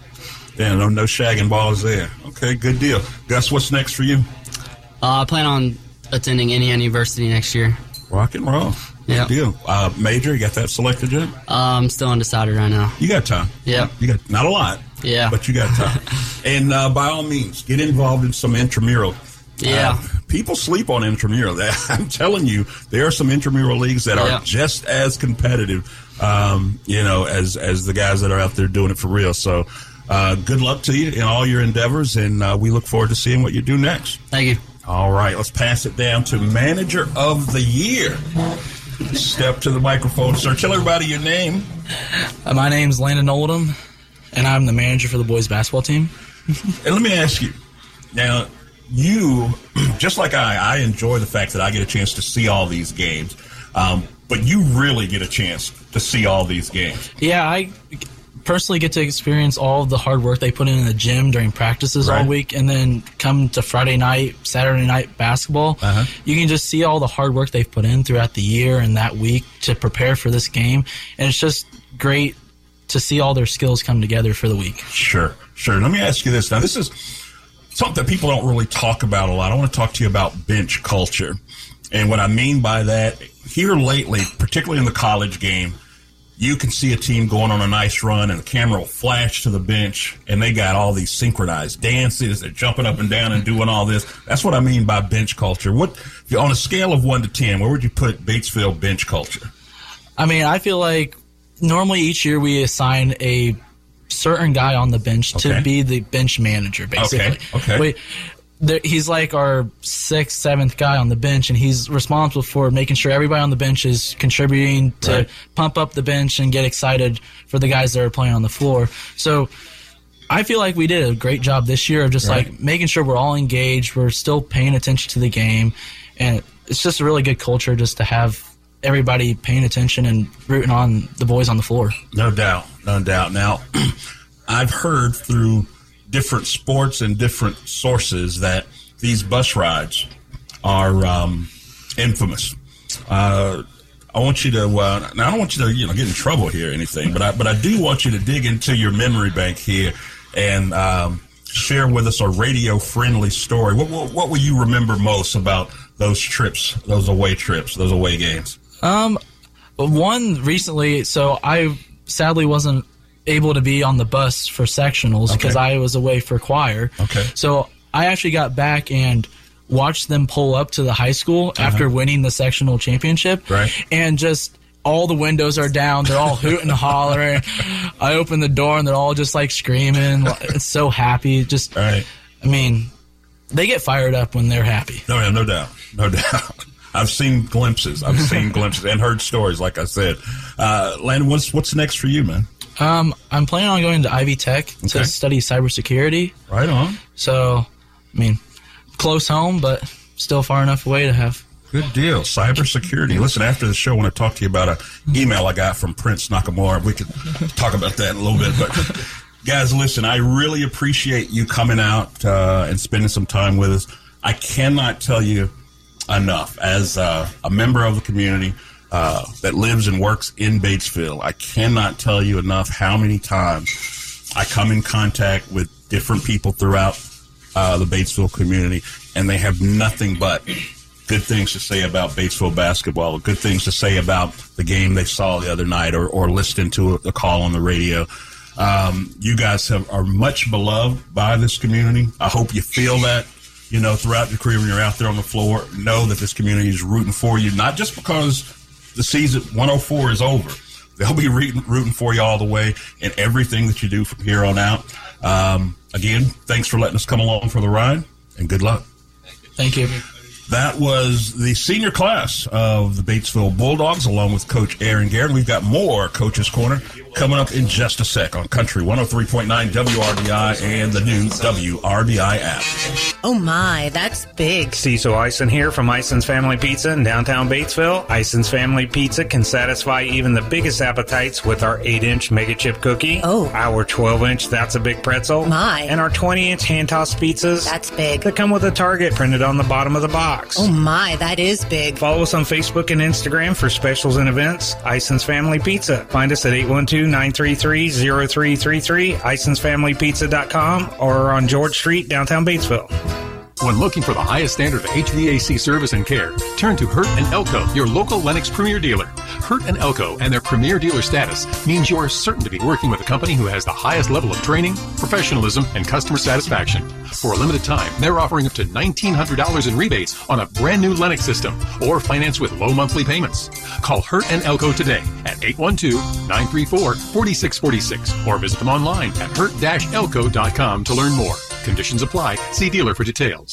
Yeah, no, no shagging balls there. Okay, good deal. Gus, what's next for you? Uh, I plan on attending Indiana University next year. Rock and roll. Good Yep. deal. Uh, major, you got that selected yet? Uh, I'm still undecided right now. You got time. Yeah. You got not a lot. Yeah. But you got time. And uh, by all means, get involved in some intramural. Yeah. Uh, people sleep on intramural. I'm telling you, there are some intramural leagues that are Yeah. just as competitive, um, you know, as as the guys that are out there doing it for real. So, uh, good luck to you in all your endeavors, and uh, we look forward to seeing what you do next. Thank you. All right, let's pass it down to Manager of the Year. Step to the microphone, sir. Tell everybody your name. Uh, my name's Landon Oldham, and I'm the manager for the boys basketball team. And let me ask you, now, you, just like I, I enjoy the fact that I get a chance to see all these games, um, but you really get a chance to see all these games. Yeah, I personally get to experience all of the hard work they put in in the gym during practices Right. all week, and then come to Friday night, Saturday night basketball. Uh-huh. You can just see all the hard work they've put in throughout the year and that week to prepare for this game, and it's just great to see all their skills come together for the week. Sure, sure. Let me ask you this. Now, this is something that people don't really talk about a lot. I want to talk to you about bench culture. And what I mean by that, here lately, particularly in the college game, you can see a team going on a nice run and the camera will flash to the bench and they got all these synchronized dances. They're jumping up and down and doing all this. That's what I mean by bench culture. What, on a scale of one to ten, where would you put Batesville bench culture? I mean, I feel like normally each year we assign a certain guy on the bench Okay. to be the bench manager, basically. Okay, okay. Wait, there, he's like our sixth, seventh guy on the bench, and he's responsible for making sure everybody on the bench is contributing to Right. pump up the bench and get excited for the guys that are playing on the floor. So I feel like we did a great job this year of just Right. like making sure we're all engaged, we're still paying attention to the game, and it's just a really good culture just to have everybody paying attention and rooting on the boys on the floor. No doubt, no doubt. Now, I've heard through different sports and different sources that these bus rides are um, infamous. Uh, I want you to. Uh, now, I don't want you to, you know, get in trouble here or anything, but I, but I do want you to dig into your memory bank here and um, share with us a radio-friendly story. What, what what will you remember most about those trips, those away trips, those away games? Um, one recently, so I sadly wasn't able to be on the bus for sectionals because Okay. I was away for choir. Okay. So I actually got back and watched them pull up to the high school after winning the sectional championship. Right. And just all the windows are down. They're all hooting and hollering. I open the door and they're all just like screaming. It's so happy. Just, Right. I mean, they get fired up when they're happy. No, no doubt, no doubt. I've seen glimpses. I've seen glimpses and heard stories, like I said. Uh, Landon, what's what's next for you, man? Um, I'm planning on going to Ivy Tech Okay. to study cybersecurity. Right on. So, I mean, close home, but still far enough away to have. Good deal. Cybersecurity. Listen, after the show, I want to talk to you about an email I got from Prince Nakamura. We could talk about that in a little bit. But, guys, listen, I really appreciate you coming out uh, and spending some time with us. I cannot tell you enough. As uh, a member of the community uh, that lives and works in Batesville, I cannot tell you enough how many times I come in contact with different people throughout uh, the Batesville community, and they have nothing but good things to say about Batesville basketball, good things to say about the game they saw the other night, or, or listening to a, a call on the radio. Um, you guys have, are much beloved by this community. I hope you feel that, you know, throughout your career when you're out there on the floor. Know that this community is rooting for you, not just because the season one oh four is over. They'll be rooting, rooting for you all the way in everything that you do from here on out. Um, again, thanks for letting us come along for the ride, and good luck. Thank you. That was the senior class of the Batesville Bulldogs, along with Coach Aaron Garrett. We've got more Coach's Corner coming up in just a sec on Country one oh three point nine W R B I and the new W R B I app. Oh my, that's big. Cecil Ison here from Ison's Family Pizza in downtown Batesville. Ison's Family Pizza can satisfy even the biggest appetites with our eight inch mega chip cookie. Oh. Our twelve inch That's a Big Pretzel. My. And our twenty inch hand-tossed pizzas. That's big. That come with a target printed on the bottom of the box. Oh my, that is big. Follow us on Facebook and Instagram for specials and events. Ison's Family Pizza. Find us at eight one two, nine three three, zero three three three, isons family pizza dot com, or on George Street, downtown Batesville. When looking for the highest standard of H V A C service and care, turn to Hurt and Elko, your local Lennox Premier dealer. Hurt and Elko and their Premier dealer status means you are certain to be working with a company who has the highest level of training, professionalism, and customer satisfaction. For a limited time, they're offering up to nineteen hundred dollars in rebates on a brand new Lennox system, or finance with low monthly payments. Call Hurt and Elko today at eight one two, nine three four, four six four six or visit them online at hurt dash elko dot com to learn more. Conditions apply. See dealer for details.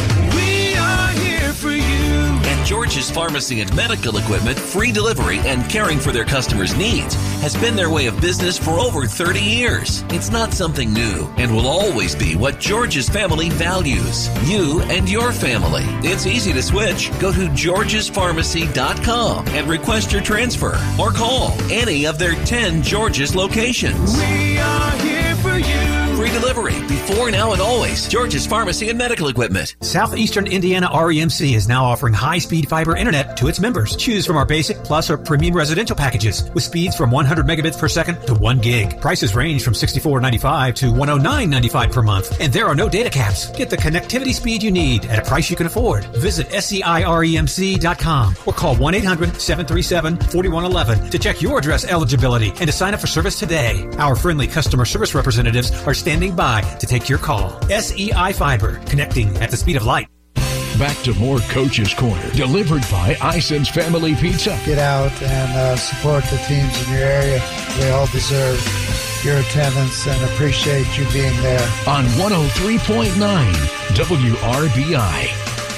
We are here for you. At George's Pharmacy and Medical Equipment, free delivery and caring for their customers' needs has been their way of business for over thirty years. It's not something new and will always be what George's family values. You and your family. It's easy to switch. Go to georges pharmacy dot com and request your transfer or call any of their ten George's locations. We are here for you. Free delivery before, now, and always. George's Pharmacy and Medical Equipment. Southeastern Indiana R E M C is now offering high-speed fiber internet to its members. Choose from our basic, plus, or premium residential packages with speeds from one hundred megabits per second to one gig. Prices range from sixty-four ninety-five to one oh nine ninety-five per month, and there are no data caps. Get the connectivity speed you need at a price you can afford. Visit S E I R E M C dot com or call one eight hundred, seven three seven, four one one one to check your address eligibility and to sign up for service today. Our friendly customer service representatives are standing by to take your call. S E I Fiber, connecting at the speed of light. Back to more Coach's Corner, delivered by Ison's Family Pizza. Get out and uh, support the teams in your area. They all deserve your attendance and appreciate you being there. On one oh three point nine W R B I.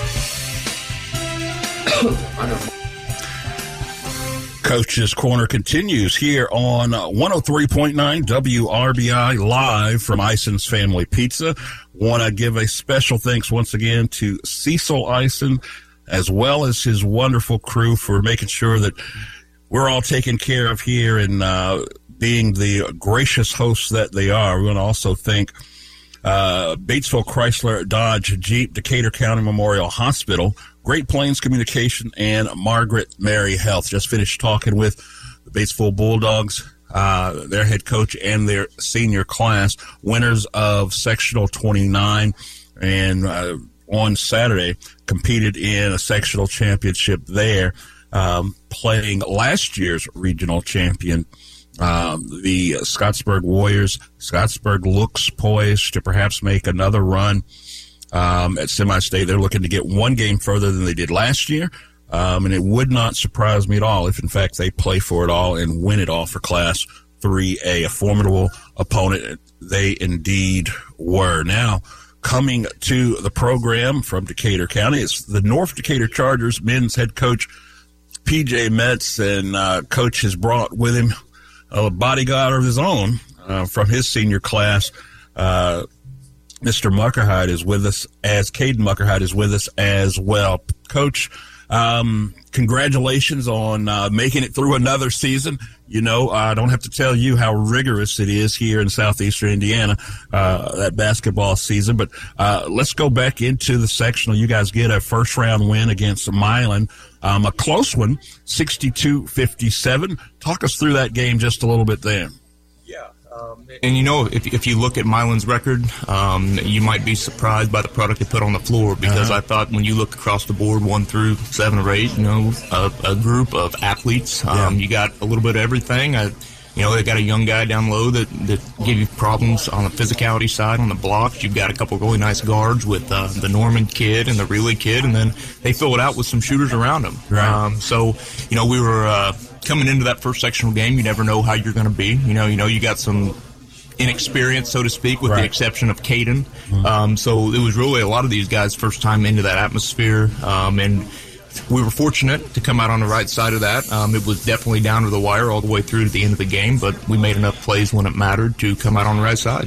Coach's Corner continues here on one oh three point nine W R B I, live from Ison's Family Pizza. Want to give a special thanks once again to Cecil Ison, as well as his wonderful crew, for making sure that we're all taken care of here and uh, being the gracious hosts that they are. We want to also thank uh, Batesville Chrysler Dodge Jeep, Decatur County Memorial Hospital, Great Plains Communication, and Margaret Mary Health. Just finished talking with the Batesville Bulldogs, uh, their head coach and their senior class, winners of Sectional twenty-nine, and uh, on Saturday competed in a sectional championship there, um, playing last year's regional champion, um, the Scottsburg Warriors. Scottsburg looks poised to perhaps make another run Um, at semi-state. They're looking to get one game further than they did last year, um, and it would not surprise me at all if, in fact, they play for it all and win it all for Class three A. A formidable opponent they indeed were. Now, coming to the program from Decatur County. It's the North Decatur Chargers men's head coach, P J Metz, and uh, coach has brought with him a bodyguard of his own uh, from his senior class. Uh, Mister Muckerhide is with us, as Caden Muckerhide is with us as well. Coach, um, congratulations on uh, making it through another season. You know, I don't have to tell you how rigorous it is here in southeastern Indiana, uh, that basketball season. But uh, let's go back into the sectional. You guys get a first-round win against Milan, um, a close one, sixty-two fifty-seven. Talk us through that game just a little bit there. Um, and, you know, if, if you look at Milan's record, um, you might be surprised by the product they put on the floor, because uh-huh. I thought when you look across the board, one through seven or eight, you know, a, a group of athletes, um, yeah. you got a little bit of everything. I, you know, they got a young guy down low that, that give you problems on the physicality side, on the blocks. You've got a couple really nice guards with uh, the Norman kid and the Relay kid, and then they fill it out with some shooters around them. Right. Um, so, you know, we were uh, coming into that first sectional game. You never know how you're going to be. You know, you know, you got some inexperience, so to speak, with right. the exception of Caden. Mm-hmm. Um, so it was really a lot of these guys' first time into that atmosphere, um, and we were fortunate to come out on the right side of that. Um, it was definitely down to the wire all the way through to the end of the game, but we made enough plays when it mattered to come out on the right side.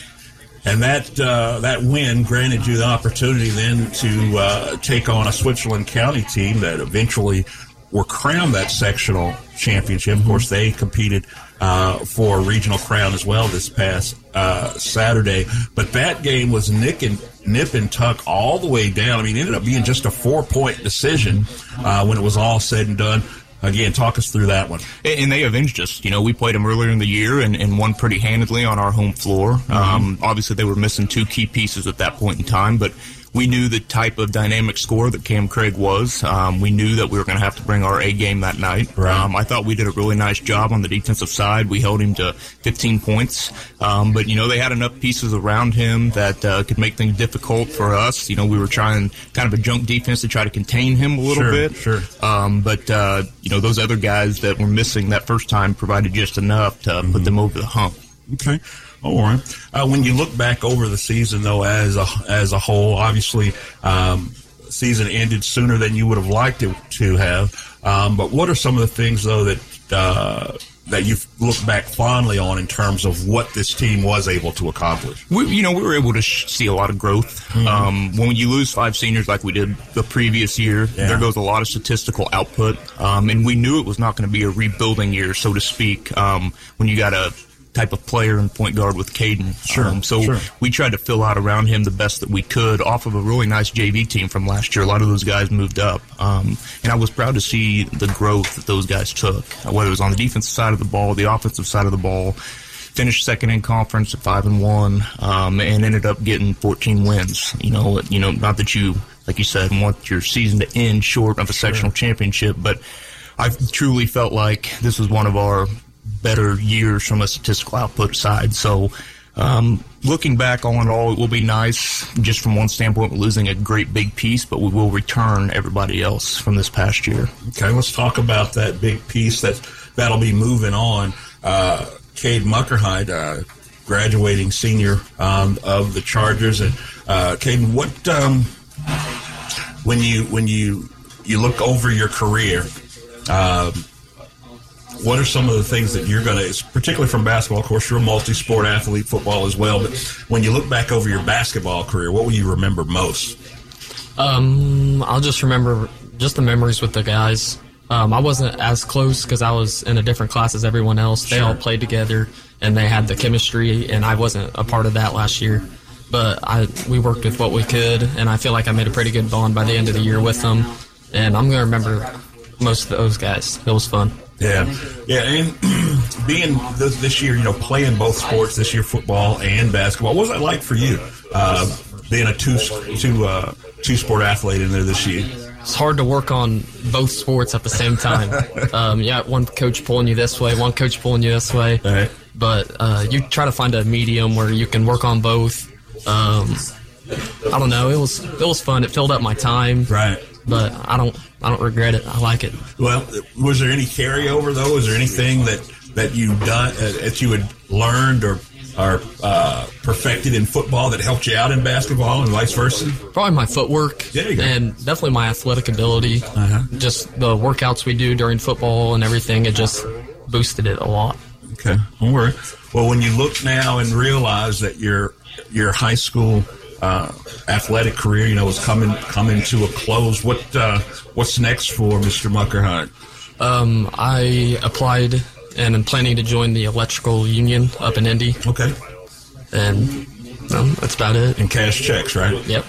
And that uh, that win granted you the opportunity then to uh, take on a Switzerland County team that eventually were crowned that sectional championship. Of course, they competed uh, for a regional crown as well this past uh, Saturday. But that game was nick and, nip and tuck all the way down. I mean, it ended up being just a four-point decision uh, when it was all said and done. Again, talk us through that one. And they avenged us. You know, we played them earlier in the year and, and won pretty handedly on our home floor. Mm-hmm. Um, obviously, they were missing two key pieces at that point in time, but we knew the type of dynamic scorer that Cam Craig was. Um, we knew that we were going to have to bring our A game that night. Right. Um, I thought we did a really nice job on the defensive side. We held him to fifteen points. Um, but, you know, they had enough pieces around him that uh, could make things difficult for us. You know, we were trying kind of a junk defense to try to contain him a little sure, bit. Sure. Um, but, uh, you know, those other guys that were missing that first time provided just enough to mm-hmm. put them over the hump. Okay. All right. Uh, when you look back over the season, though, as a as a whole, obviously, um, season ended sooner than you would have liked it to have. Um, but what are some of the things, though, that uh, that you've looked back fondly on in terms of what this team was able to accomplish? We, you know, we were able to sh- see a lot of growth. Mm-hmm. Um, when you lose five seniors like we did the previous year, yeah. there goes a lot of statistical output. Um, and we knew it was not going to be a rebuilding year, so to speak, um, when you got a type of player and point guard with Caden. Sure, um, so sure. we tried to fill out around him the best that we could off of a really nice J V team from last year. A lot of those guys moved up. Um, and I was proud to see the growth that those guys took, whether it was on the defensive side of the ball, the offensive side of the ball. Finished second in conference at five and one, um, and ended up getting fourteen wins. You know, you know, not that you, like you said, want your season to end short of a sure. sectional championship, but I truly felt like this was one of our better years from a statistical output side. So um, looking back, all in all, it will be nice just from one standpoint. We're losing a great big piece, but we will return everybody else from this past year. Okay, let's talk about that big piece that, that'll be moving on. Uh, Cade Muckerhide, uh, graduating senior um, of the Chargers. And uh, Caden, what um, when you when you you look over your career, um, what are some of the things that you're going to, particularly from basketball, of course, you're a multi-sport athlete, football as well, but when you look back over your basketball career, what will you remember most? Um, I'll just remember just the memories with the guys. Um, I wasn't as close because I was in a different class as everyone else. They sure. all played together, and they had the chemistry, and I wasn't a part of that last year. But I we worked with what we could, and I feel like I made a pretty good bond by the end of the year with them. And I'm going to remember most of those guys. It was fun. Yeah, yeah, and being this, this year, you know, playing both sports this year, football and basketball. What was that like for you, uh, being a two two uh, two sport athlete in there this year? It's hard to work on both sports at the same time. um, yeah, one coach pulling you this way, one coach pulling you this way. Right. But uh, you try to find a medium where you can work on both. Um, I don't know. It was it was fun. It filled up my time. Right. But I don't I don't regret it. I like it. Well, was there any carryover though? Was there anything that that you done uh, that you had learned or or uh, per- affected in football that helped you out in basketball and vice versa? Probably my footwork. There you go. And definitely my athletic ability. Uh-huh. Just the workouts we do during football and everything, it just boosted it a lot. Okay, don't worry. Well, when you look now and realize that your your high school uh, athletic career, you know, is coming coming to a close, what uh, what's next for Mister Muckerhide? Um, I applied and I'm planning to join the electrical union up in Indy. Okay. And no, that's about it. And cash checks, right? Yep.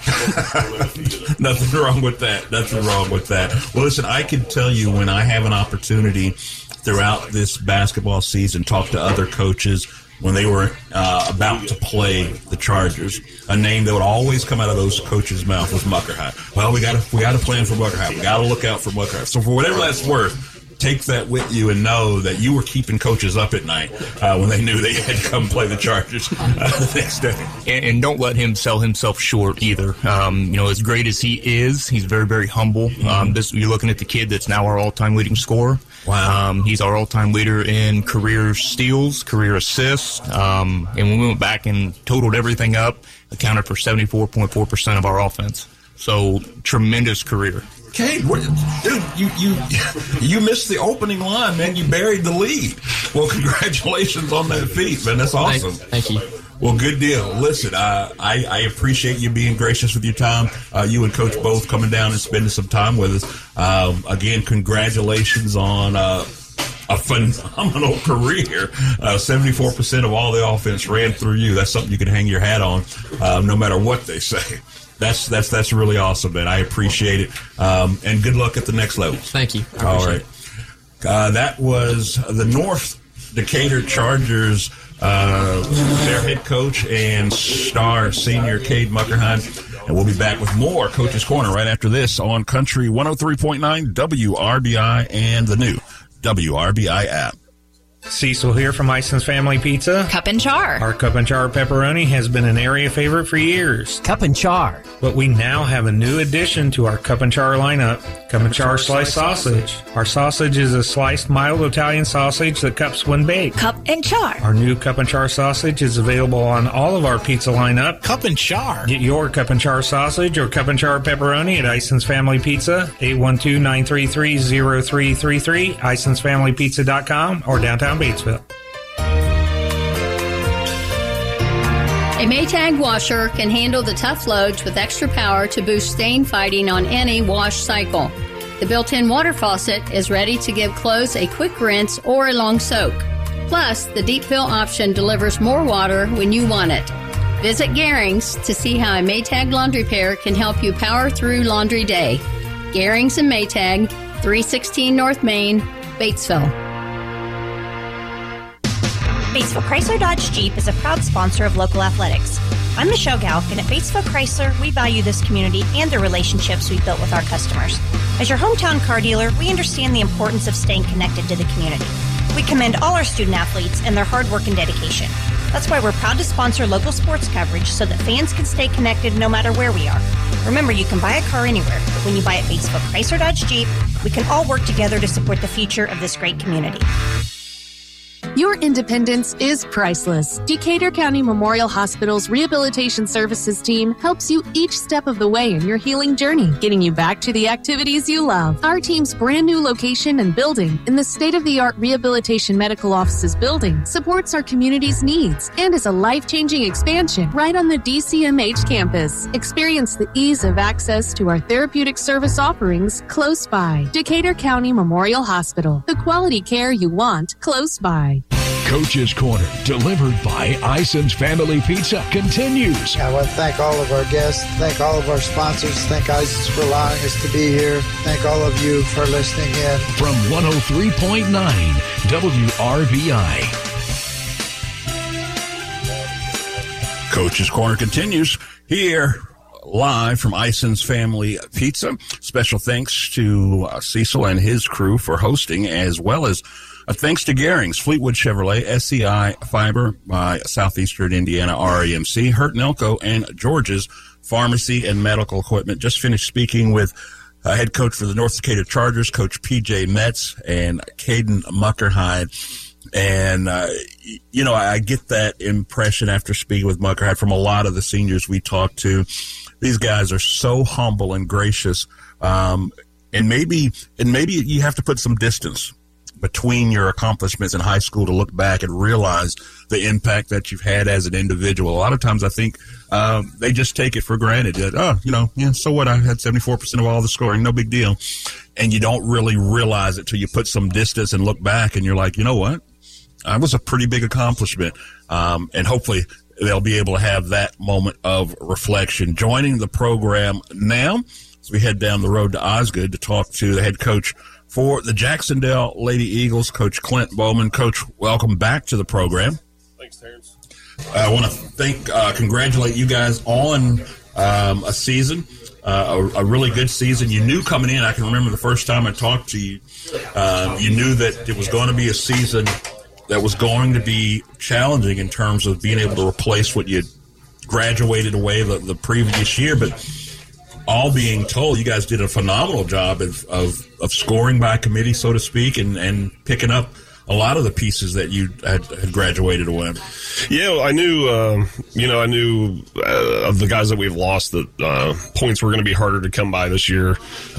Nothing wrong with that. Nothing wrong with that. Well, listen, I can tell you when I have an opportunity throughout this basketball season, talk to other coaches when they were uh, about to play the Chargers, a name that would always come out of those coaches' mouth was Muckerhide. Well, we got to we got to plan for Muckerhide. We got to look out for Muckerhide. So for whatever that's worth, take that with you and know that you were keeping coaches up at night uh, when they knew they had to come play the Chargers uh, the next day. And, and don't let him sell himself short either. Um, you know, as great as he is, he's very, very humble. Mm-hmm. Um, this, you're looking at the kid that's now our all-time leading scorer. Wow. Um, he's our all-time leader in career steals, career assists. Um, and when we went back and totaled everything up, accounted for seventy-four point four percent of our offense. So, tremendous career. Cade, what, dude, you, you you missed the opening line, man. You buried the lead. Well, congratulations on that feat, man. That's awesome. Thank, thank you. Well, good deal. Listen, uh, I, I appreciate you being gracious with your time. Uh, you and Coach both coming down and spending some time with us. Um, again, congratulations on uh, a phenomenal career. Uh, seventy-four percent of all the offense ran through you. That's something you can hang your hat on, uh, no matter what they say. That's that's that's really awesome, man. I appreciate it. Um, and good luck at the next level. Thank you. I All right. Uh, that was the North Decatur Chargers, uh, their head coach and star senior Cade Muckerhide. And we'll be back with more Coach's Corner right after this on Country one oh three point nine W R B I and the new W R B I app. Cecil here from Ison's Family Pizza. Cup and Char. Our Cup and Char pepperoni has been an area favorite for years. Cup and Char. But we now have a new addition to our Cup and Char lineup, Cup and Char sliced sausage. Our sausage is a sliced mild Italian sausage that cups when baked. Cup and Char. Our new Cup and Char sausage is available on all of our pizza lineup. Cup and Char. Get your Cup and Char sausage or Cup and Char pepperoni at Ison's Family Pizza, eight one two, nine three three, zero three three three, isons family pizza dot com, or downtown Batesville. A Maytag washer can handle the tough loads with extra power to boost stain fighting on any wash cycle. The built-in water faucet is ready to give clothes a quick rinse or a long soak. Plus, the deep fill option delivers more water when you want it. Visit Garings to see how a Maytag laundry pair can help you power through laundry day. Garings and Maytag, three sixteen North Main, Batesville. Batesville Chrysler Dodge Jeep is a proud sponsor of local athletics. I'm Michelle Galk, and at Batesville Chrysler, we value this community and the relationships we've built with our customers. As your hometown car dealer, we understand the importance of staying connected to the community. We commend all our student athletes and their hard work and dedication. That's why we're proud to sponsor local sports coverage so that fans can stay connected no matter where we are. Remember, you can buy a car anywhere, but when you buy at Batesville Chrysler Dodge Jeep, we can all work together to support the future of this great community. Your independence is priceless. Decatur County Memorial Hospital's Rehabilitation Services team helps you each step of the way in your healing journey, getting you back to the activities you love. Our team's brand new location and building in the state-of-the-art Rehabilitation Medical Offices building supports our community's needs and is a life-changing expansion right on the D C M H campus. Experience the ease of access to our therapeutic service offerings close by. Decatur County Memorial Hospital, the quality care you want close by. Coach's Corner, delivered by Ison's Family Pizza, continues. I want to thank all of our guests, thank all of our sponsors, thank Ison's for allowing us to be here. Thank all of you for listening in. From one oh three point nine W R B I. Coach's Corner continues here live from Ison's Family Pizza. Special thanks to uh, Cecil and his crew for hosting, as well as Uh, thanks to Garings, Fleetwood Chevrolet, S C I Fiber by Southeastern Indiana R E M C, Hurt and Elko, and George's Pharmacy and Medical Equipment. Just finished speaking with uh, head coach for the North Decatur Chargers, Coach P J Metz, and Caden Muckerhide. And, uh, you know, I get that impression after speaking with Muckerhide from a lot of the seniors we talked to. These guys are so humble and gracious. Um, and maybe, and maybe you have to put some distance between your accomplishments in high school to look back and realize the impact that you've had as an individual. A lot of times I think um, they just take it for granted that, oh, you know, yeah, so what? I had seventy-four percent of all the scoring, no big deal. And you don't really realize it till you put some distance and look back and you're like, you know what? That was a pretty big accomplishment. Um, and hopefully they'll be able to have that moment of reflection. Joining the program now, as we head down the road to Osgood to talk to the head coach for the Jacksonville Lady Eagles, Coach Clint Bowman. Coach, welcome back to the program. Thanks, Terrence. I want to thank, uh, congratulate you guys on um, a season, uh, a, a really good season. You knew coming in, I can remember the first time I talked to you, uh, you knew that it was going to be a season that was going to be challenging in terms of being able to replace what you graduated away the, the previous year, but all being told, you guys did a phenomenal job of, of, of scoring by committee, so to speak, and, and picking up a lot of the pieces that you had, had graduated away. Yeah, I knew, uh, you know, I knew uh, of the guys that we've lost that uh, points were going to be harder to come by this year.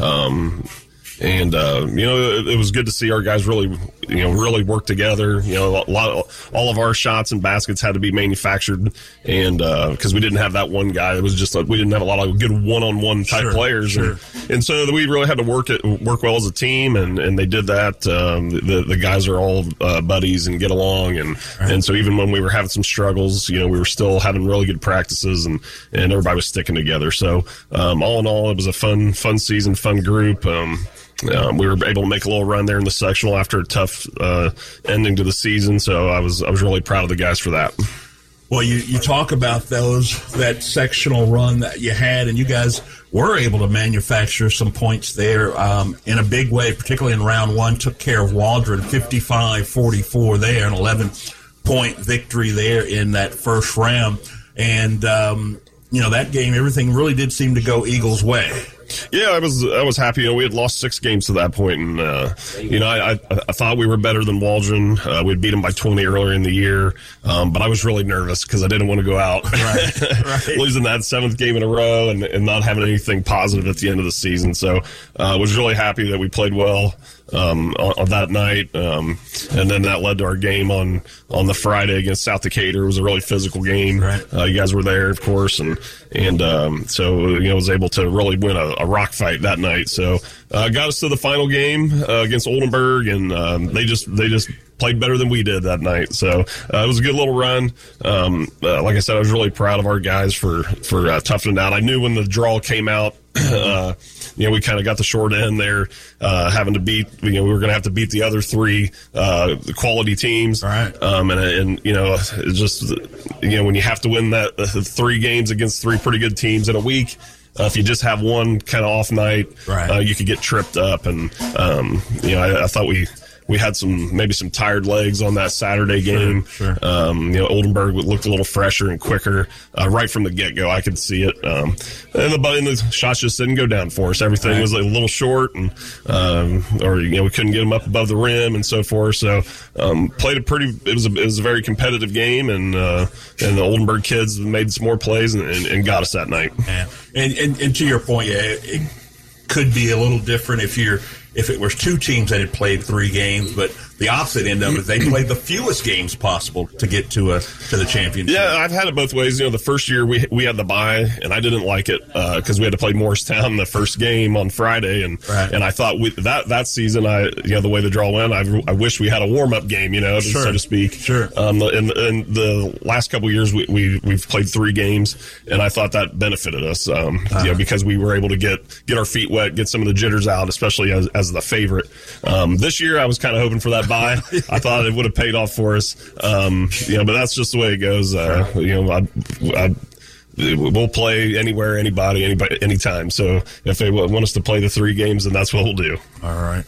Um, And, uh, you know, it, it was good to see our guys really, you know, really work together. You know, a lot of, all of our shots and baskets had to be manufactured. And, uh, because we didn't have that one guy. It was just like we didn't have a lot of good one-on-one type Sure, players. sure. And, and so we really had to work it, work well as a team. And, and they did that. Um, the, the guys are all, uh, buddies and get along. And, Right. and so even when we were having some struggles, you know, we were still having really good practices and, and everybody was sticking together. So, um, all in all, it was a fun, fun season, fun group. Um, Um, we were able to make a little run there in the sectional after a tough uh, ending to the season, so I was I was really proud of the guys for that. Well, you, you talk about those, that sectional run that you had, and you guys were able to manufacture some points there um, in a big way, particularly in round one, took care of Waldron fifty-five forty-four there, an eleven-point victory there in that first round. And, um, you know, that game, everything really did seem to go Eagles' way. Yeah, I was I was happy. You know, we had lost six games to that point, and uh, you know, I, I I thought we were better than Waldron. Uh, we'd beat them by twenty earlier in the year, um, but I was really nervous because I didn't want to go out right, right. losing that seventh game in a row and, and not having anything positive at the end of the season. So I uh, was really happy that we played well um, on, on that night, um, and then that led to our game on on the Friday against South Decatur. It was a really physical game. Right. Uh, you guys were there, of course, and and um, so you know, was able to really win a, a rock fight that night. So uh, got us to the final game uh, against Oldenburg, and um, they just they just played better than we did that night. So uh, it was a good little run. Um, uh, like I said, I was really proud of our guys for for uh, toughing it out. I knew when the draw came out, uh, you know, we kind of got the short end there, uh, having to beat. You know, we were going to have to beat the other three uh, quality teams. Right. Um, and and you know, it's just you know, when you have to win that uh, three games against three pretty good teams in a week. Uh, if you just have one kind of off night, right. uh, you could get tripped up. And, um, you know, I, I thought we, we had some, maybe some tired legs on that Saturday game. Sure, sure. Um, you know, Oldenburg looked a little fresher and quicker, uh, right from the get go. I could see it. Um, and the, and the shots just didn't go down for us. Everything right. was a little short and, um, or, you know, we couldn't get them up above the rim and so forth. So, um, played a pretty, it was a, it was a very competitive game, and, uh, and the Oldenburg kids made some more plays and, and, and got us that night. Yeah. And, and, and to your point, yeah, it, it could be a little different if you're, if it was two teams that had played three games, but the opposite end of it, they played the fewest games possible to get to a to the championship. Yeah, I've had it both ways. You know, the first year we we had the bye, and I didn't like it because uh, we had to play Morristown the first game on Friday, and right. and I thought we, that that season, I you know the way the draw went, I, I wish we had a warm up game, you know, sure. so to speak. Sure. Um, and and the last couple of years we, we we've played three games, and I thought that benefited us, um, uh-huh. you know, because we were able to get get our feet wet, get some of the jitters out, especially as as the favorite. Um, this year, I was kind of hoping for that bye. I thought it would have paid off for us. Um, you know, but that's just the way it goes. Uh, you know, I, I, we'll play anywhere, anybody, anybody, anytime. So if they want us to play the three games, then that's what we'll do. All right.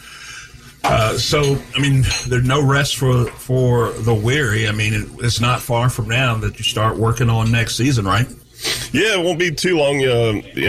Uh, so, I mean, there's no rest for for the weary. I mean, it, it's not far from now that you start working on next season, right? Yeah, it won't be too long. Uh, you know,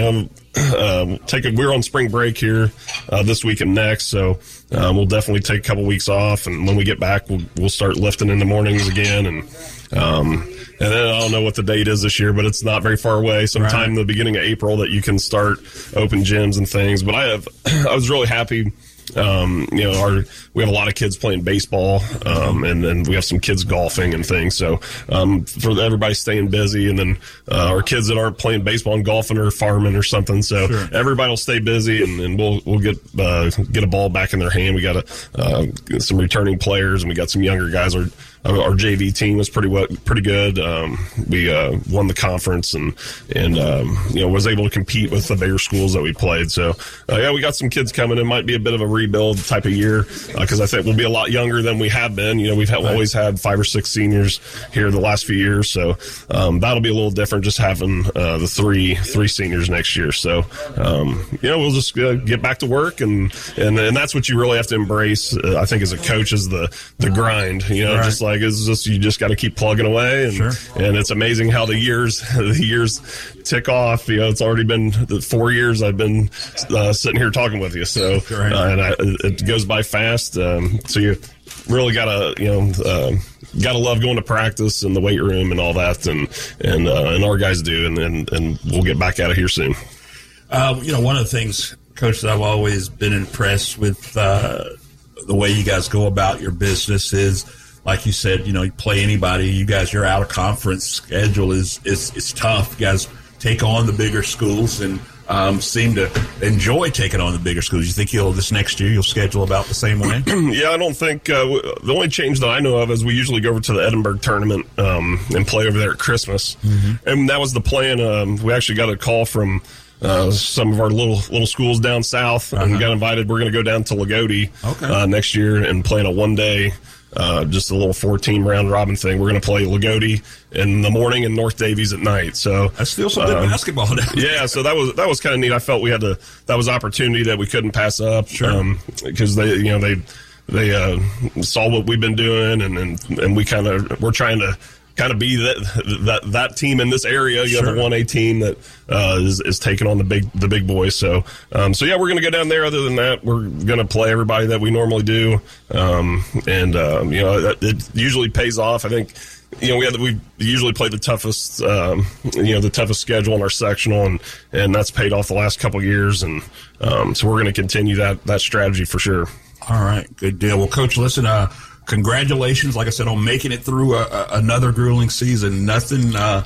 uh, take a, we're on spring break here uh, this week and next, so uh, we'll definitely take a couple weeks off, and when we get back, we'll we'll start lifting in the mornings again, and um, and then I don't know what the date is this year, but it's not very far away. Sometime right. in the beginning of April that you can start open gyms and things. But I have I was really happy. Um, you know, our, we have a lot of kids playing baseball, um, and then we have some kids golfing and things. So, um, for everybody staying busy, and then, uh, our kids that aren't playing baseball and golfing or farming or something. So sure. everybody will stay busy, and, and we'll, we'll get, uh, get a ball back in their hand. We got a, uh, some returning players, and we got some younger guys. Our, our J V team was pretty well, pretty good. Um, we, uh, won the conference, and, and, um, you know, was able to compete with the bigger schools that we played. So, uh, yeah, we got some kids coming. It might be a bit of a rebuild type of year, because uh, I think we'll be a lot younger than we have been. You know, we've had, right. always had five or six seniors here the last few years, so um, that'll be a little different, just having uh, the three three seniors next year. So, um, you know, we'll just uh, get back to work, and, and and that's what you really have to embrace. Uh, I think as a coach, is the the grind. You know, right. just like it's just you just got to keep plugging away, and sure. and it's amazing how the years the years tick off. You know, it's already been the four years I've been uh, sitting here talking with you. So, right. uh, and I, it goes by fast. Um, so you really gotta, you know, uh, gotta love going to practice and the weight room and all that, and and uh, and our guys do, and, and and we'll get back out of here soon. Uh, you know, one of the things, Coach, that I've always been impressed with uh, the way you guys go about your business is, like you said, you know, you play anybody. You guys, your out of conference schedule is is is tough. You guys take on the bigger schools, and um, seem to enjoy taking on the bigger schools. You think you'll this next year you'll schedule about the same way? Yeah, I don't think uh, the only change that I know of is we usually go over to the Edinburgh tournament um, and play over there at Christmas, mm-hmm. and that was the plan. Um, we actually got a call from uh, some of our little little schools down south, uh-huh. and got invited. We're going to go down to Lagodi okay. uh, next year and play in a one day. Uh, just a little four-team round-robin thing. We're going to play Lagodi in the morning and North Davies at night. So that's still some good um, basketball now. Yeah, so that was that was kind of neat. I felt we had to. That was opportunity that we couldn't pass up. Sure. Because um, they, you know, they they uh, saw what we've been doing, and and, and we kind of we're trying to kind of be that that that team in this area. You sure. have the one A team that uh, is is taking on the big the big boys. So um, so yeah, we're going to go down there. Other than that, we're going to play everybody that we normally do, um, and um, you know it, it usually pays off. I think. You know, we had we usually play the toughest, um, you know, the toughest schedule in our sectional, and, and that's paid off the last couple of years, and um, so we're going to continue that that strategy for sure. All right, good deal. Well, Coach, listen, uh, congratulations, like I said, on making it through a, a, another grueling season. Nothing uh,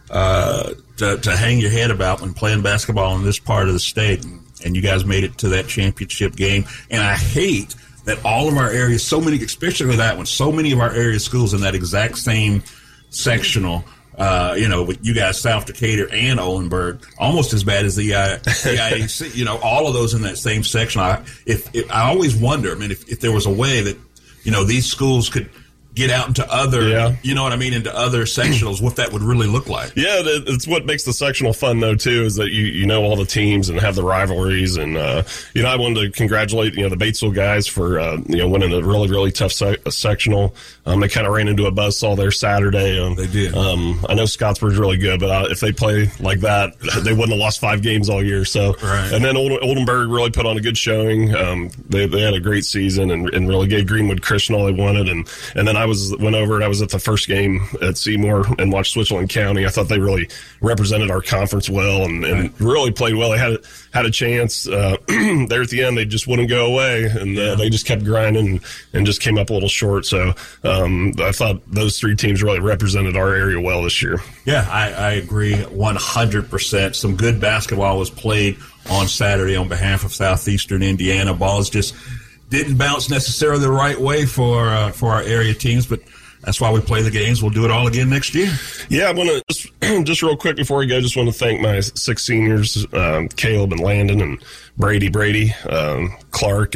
uh, to, to hang your head about when playing basketball in this part of the state, and, and you guys made it to that championship game. And I hate that all of our areas, so many, especially that one, so many of our area schools in that exact same sectional, uh, you know, with you guys, South Decatur and Olenburg, almost as bad as the, uh, the I A C, you know, all of those in that same section. I, if, if I always wonder, I mean, if, if there was a way that, you know, these schools could get out into other, yeah. you know what I mean, into other sectionals, what that would really look like. Yeah, it's what makes the sectional fun, though, too, is that you, you know all the teams and have the rivalries. And, uh, you know, I wanted to congratulate, you know, the Batesville guys for, uh, you know, winning a really, really tough se- sectional. Um, they kind of ran into a buzzsaw there Saturday. Um, they did. Um, I know Scottsburg's really good, but uh, if they play like that, they wouldn't have lost five games all year. So, right. And then Old- Oldenburg really put on a good showing. Um, they, they had a great season and, and really gave Greenwood Christian all they wanted. And, and then I was went over and I was at the first game at Seymour and watched Switzerland County. I thought they really represented our conference well and, and right. really played well. They had had a chance uh, there at the end. They just wouldn't go away, and uh, they just kept grinding and, and just came up a little short. So um, I thought those three teams really represented our area well this year. Yeah, I, I agree one hundred percent. Some good basketball was played on Saturday on behalf of Southeastern Indiana. Balls just didn't bounce necessarily the right way for uh, for our area teams, but that's why we play the games. We'll do it all again next year. Yeah, I want to just, just real quick before we go, just want to thank my six seniors, um, Caleb and Landon and Brady, Brady, um, Clark and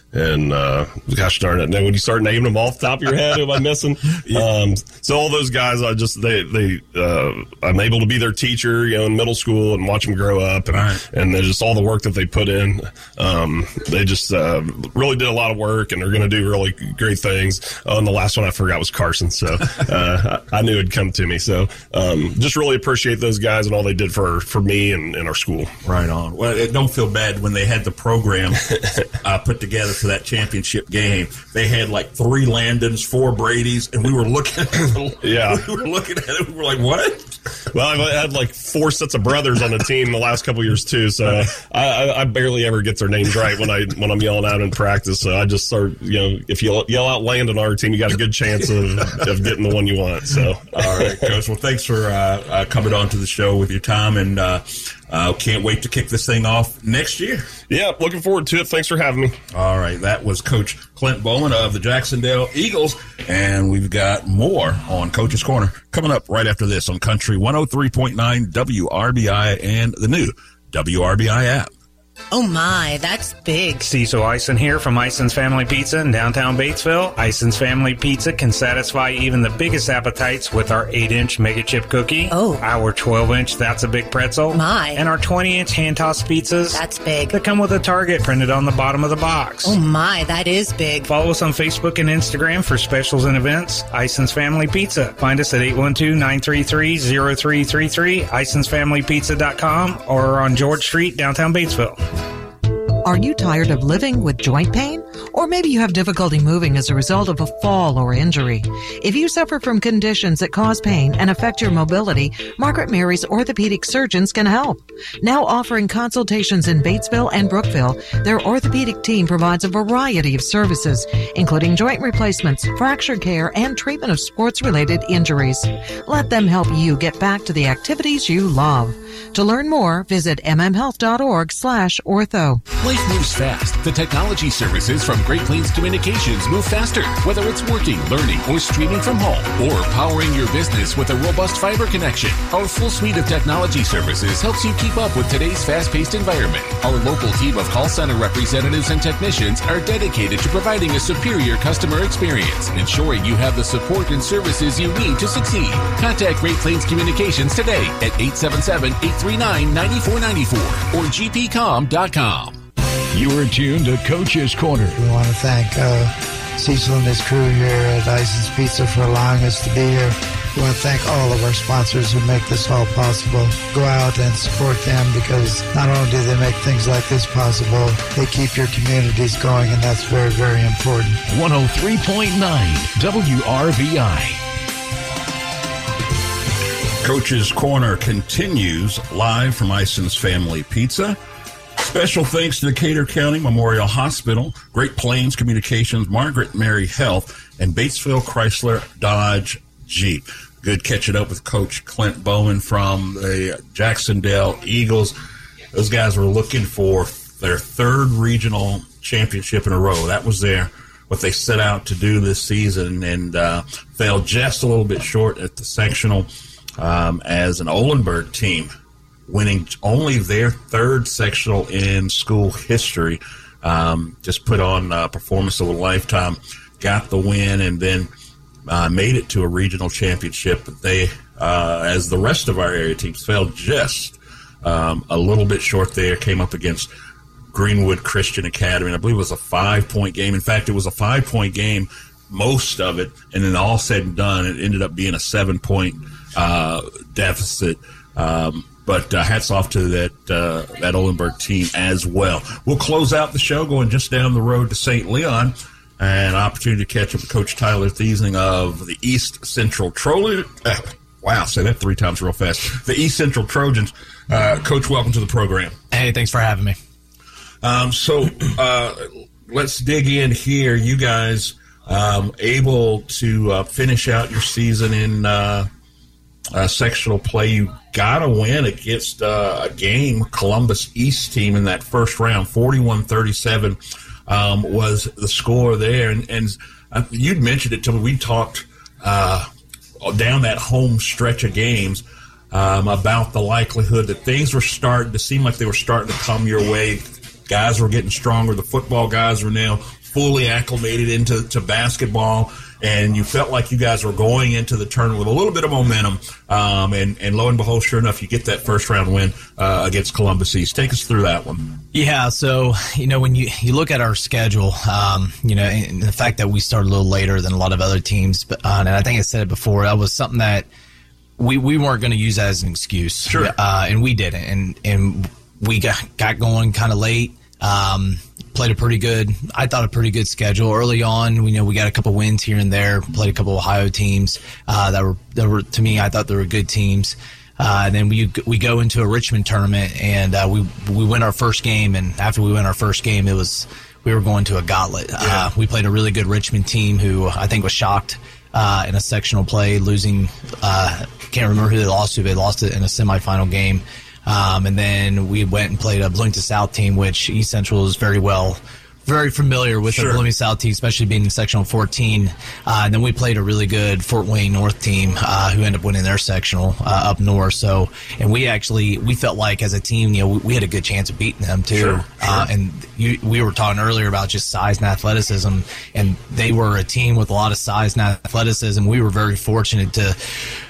and uh, gosh darn it, now when you start naming them off the top of your head, who am I missing? yeah. um, so all those guys, I just they they uh, I'm able to be their teacher, you know, in middle school and watch them grow up, and right. and they're just all the work that they put in. Um, they just uh, really did a lot of work, and they're going to do really great things. Oh, and the last one I forgot was Carson, so uh, I, I knew it'd come to me. So um, just really appreciate those guys and all they did for for me and, and our school. Right on. Well, it don't feel bad when they had the program uh, put together for that championship game. They had like three Landons, four Bradys, and we were looking at it. Yeah. We were looking at it. We were like, what? Well, I've had like four sets of brothers on the team the last couple of years too, so I, I barely ever get their names right when I when I'm yelling out in practice. So I just start, you know, if you yell out Landon on our team, you got a good chance of, of getting the one you want. So, all right, Coach. Well, thanks for uh, uh, coming on to the show with your time, and uh, uh, can't wait to kick this thing off next year. Yeah, looking forward to it. Thanks for having me. All right, that was Coach Clint Bowman of the Jacksonville Eagles, and we've got more on Coach's Corner coming up right after this on Country one oh three point nine W R B I and the new W R B I app. Oh my, that's big. Cecil Ison here from Ison's Family Pizza in downtown Batesville. Ison's Family Pizza can satisfy even the biggest appetites with our eight inch mega chip cookie. Oh. Our twelve inch That's a Big Pretzel. My. And our twenty inch hand-tossed pizzas. That's big. That come with a target printed on the bottom of the box. Oh my, that is big. Follow us on Facebook and Instagram for specials and events. Ison's Family Pizza. Find us at eight one two, nine three three, zero three three three, isons family pizza dot com, or on George Street, downtown Batesville. Are you tired of living with joint pain? Or maybe you have difficulty moving as a result of a fall or injury. If you suffer from conditions that cause pain and affect your mobility, Margaret Mary's orthopedic surgeons can help. Now offering consultations in Batesville and Brookville, their orthopedic team provides a variety of services, including joint replacements, fracture care, and treatment of sports-related injuries. Let them help you get back to the activities you love. To learn more, visit m m health dot org slash ortho. Life moves fast. The technology services from Great Plains Communications move faster. Whether it's working, learning, or streaming from home, or powering your business with a robust fiber connection, our full suite of technology services helps you keep up with today's fast-paced environment. Our local team of call center representatives and technicians are dedicated to providing a superior customer experience, ensuring you have the support and services you need to succeed. Contact Great Plains Communications today at eight seven seven, eight three nine, nine four nine four or g p com dot com. You are tuned to Coach's Corner. We want to thank uh, Cecil and his crew here at Ison's Pizza for allowing us to be here. We want to thank all of our sponsors who make this all possible. Go out and support them, because not only do they make things like this possible, they keep your communities going, and that's very, very important. one oh three point nine W R B I. Coach's Corner continues live from Ison's Family Pizza. Special thanks to Decatur County Memorial Hospital, Great Plains Communications, Margaret Mary Health, and Batesville Chrysler Dodge Jeep. Good catching up with Coach Clint Bowman from the Jacksonville Eagles. Those guys were looking for their third regional championship in a row. That was their what they set out to do this season, and uh, fell just a little bit short at the sectional um, as an Olenburg team, winning only their third sectional in school history. Um, just put on a performance of a lifetime, got the win, and then uh, made it to a regional championship. But they, uh, as the rest of our area teams, fell just um, a little bit short there, came up against Greenwood Christian Academy. And I believe it was a five-point game. In fact, it was a five-point game, most of it, and then all said and done, it ended up being a seven-point uh, deficit. Um, But uh, hats off to that uh, that Olenburg team as well. We'll close out the show going just down the road to Saint Leon, and an opportunity to catch up with Coach Tyler Thiesling of the East Central Trojans. Uh, wow, say that three times real fast. The East Central Trojans. Uh, Coach, welcome to the program. Hey, thanks for having me. Um, so uh, let's dig in here. You guys um, able to uh, finish out your season in uh, uh, sectional play. You got to win against uh, a game, Columbus East team in that first round. forty-one thirty-seven um, was the score there. And, and uh, you'd mentioned it to me. We talked uh, down that home stretch of games um, about the likelihood that things were starting to seem like they were starting to come your way. Guys were getting stronger. The football guys were now fully acclimated into to basketball, and you felt like you guys were going into the tournament with a little bit of momentum. Um, and, and lo and behold, sure enough, you get that first round win uh, against Columbus East. Take us through that one. Yeah, so, you know, when you, you look at our schedule, um, you know, and the fact that we started a little later than a lot of other teams, but, uh, and I think I said it before, that was something that we, we weren't going to use as an excuse. Sure. Uh, and we didn't. And, and we got, got going kind of late. Um, played a pretty good, I thought a pretty good schedule early on. We you know we got a couple wins here and there. Played a couple of Ohio teams uh, that were that were to me I thought they were good teams. Uh, and then we we go into a Richmond tournament and uh, we we win our first game. And after we win our first game, it was we were going to a gauntlet. Yeah. Uh, we played a really good Richmond team who I think was shocked uh, in a sectional play, losing. Uh, can't remember who they lost to. They lost it in a semifinal game. Um, and then we went and played a Bloomington South team, which East Central is very well, very familiar with. Sure. The Bloomington South team, especially being in sectional fourteen. Uh, and then we played a really good Fort Wayne North team, uh, who ended up winning their sectional uh, up north. So, and we actually, we felt like as a team, you know, we, we had a good chance of beating them too. Sure. Sure. Uh, and you, we were talking earlier about just size and athleticism, and they were a team with a lot of size and athleticism. We were very fortunate to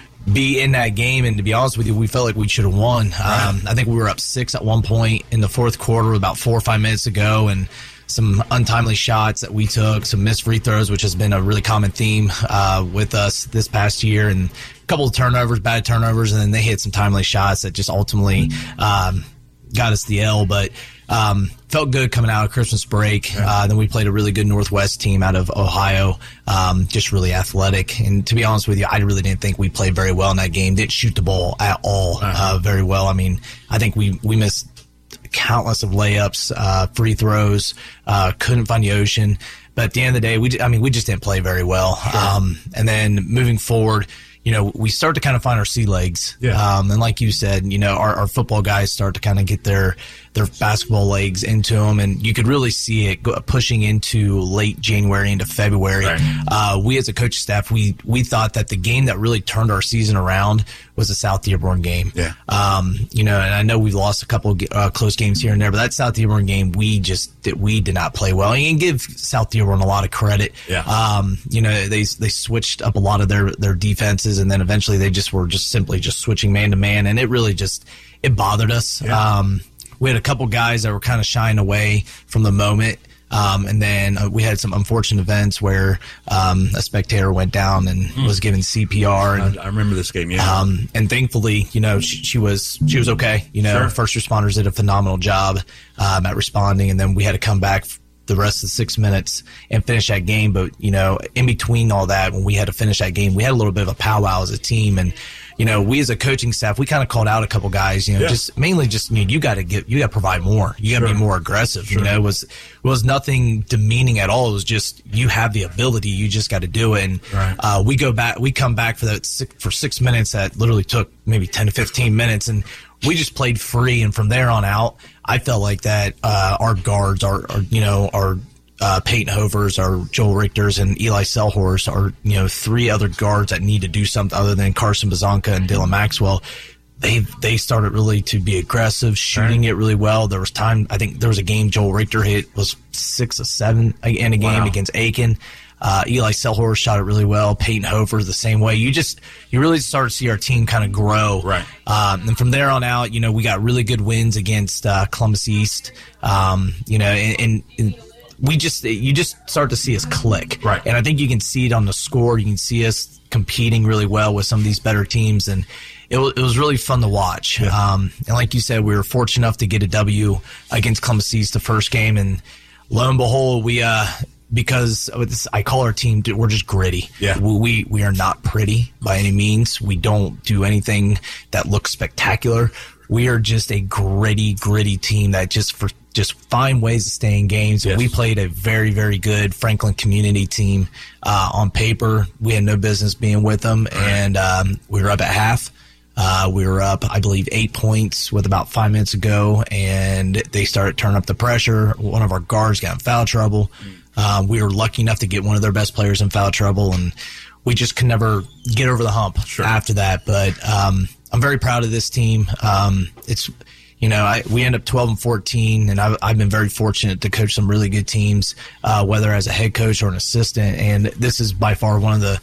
be in that game, and to be honest with you, we felt like we should have won. Right. Um, I think we were up six at one point in the fourth quarter, about four or five minutes ago, and some untimely shots that we took, some missed free throws, which has been a really common theme uh, with us this past year, and a couple of turnovers, bad turnovers, and then they hit some timely shots that just ultimately um, got us the L. But um, felt good coming out of Christmas break. Yeah. Uh, then we played a really good Northwest team out of Ohio, um, just really athletic. And to be honest with you, I really didn't think we played very well in that game. Didn't shoot the ball at all uh-huh. uh, very well. I mean, I think we, we missed countless of layups, uh, free throws, uh, couldn't find the ocean. But at the end of the day, we, I mean, we just didn't play very well. Sure. Um, and then moving forward, you know, we start to kind of find our sea legs. Yeah. Um, and like you said, you know, our, our football guys start to kind of get their, their basketball legs into them. And you could really see it go, pushing into late January into February. Right. Uh, we as a coaching staff, we, we thought that the game that really turned our season around was the South Dearborn game. Yeah. Um, you know, and I know we've lost a couple of uh, close games here and there, but that South Dearborn game, we just did, we did not play well. And you can give South Dearborn a lot of credit. Yeah. Um, you know, they, they switched up a lot of their, their defenses, and then eventually they just were just simply just switching man to man, and it really just, it bothered us. Yeah. Um, we had a couple guys that were kind of shying away from the moment. Um, and then uh, we had some unfortunate events where um, a spectator went down and mm. was given C P R. And, I, I remember this game, yeah. Um, and thankfully, you know, she, she was she was okay. You know, sure. First responders did a phenomenal job um, at responding, and then we had to come back the rest of the six minutes and finish that game. But, you know, in between all that, when we had to finish that game, we had a little bit of a powwow as a team. And, you know, we as a coaching staff, we kind of called out a couple guys, you know, yeah. just mainly just, you know, you got to get, you got to provide more. You got to sure. be more aggressive. Sure. You know, it was, it was nothing demeaning at all. It was just, you have the ability. You just got to do it. And right. uh, we go back, we come back for that six, for six minutes that literally took maybe ten to fifteen minutes. And we just played free. And from there on out, I felt like that uh, our guards, our, our you know, our uh, Peyton Hovers, our Joel Richters, and Eli Selhorst are, you know, three other guards that need to do something other than Carson Bazanka and Dylan Maxwell. They they started really to be aggressive, shooting right. it really well. There was time, I think there was a game Joel Richter hit was six or seven in a game wow. against Aiken. Uh, Eli Selhorst shot it really well. Peyton Hofer the same way. You just, you really start to see our team kind of grow. Right. Um, and from there on out, you know, we got really good wins against, uh, Columbus East. Um, you know, and, and, and we just, you just start to see us click. Right. And I think you can see it on the score. You can see us competing really well with some of these better teams. And it was, it was really fun to watch. Yeah. Um, and like you said, we were fortunate enough to get a W against Columbus East the first game. And lo and behold, we, uh, because I call our team, we're just gritty. Yeah. We, we are not pretty by any means. We don't do anything that looks spectacular. We are just a gritty, gritty team that just for just find ways to stay in games. Yes. We played a very, very good Franklin community team uh, on paper. We had no business being with them, right. and um, we were up at half. Uh, we were up, I believe, eight points with about five minutes ago, and they started turning up the pressure. One of our guards got in foul trouble. Mm. Uh, we were lucky enough to get one of their best players in foul trouble, and we just could never get over the hump sure. after that. But um, I'm very proud of this team. Um, it's You know, I, we end up twelve and fourteen, and I've, I've been very fortunate to coach some really good teams, uh, whether as a head coach or an assistant. And this is by far one of the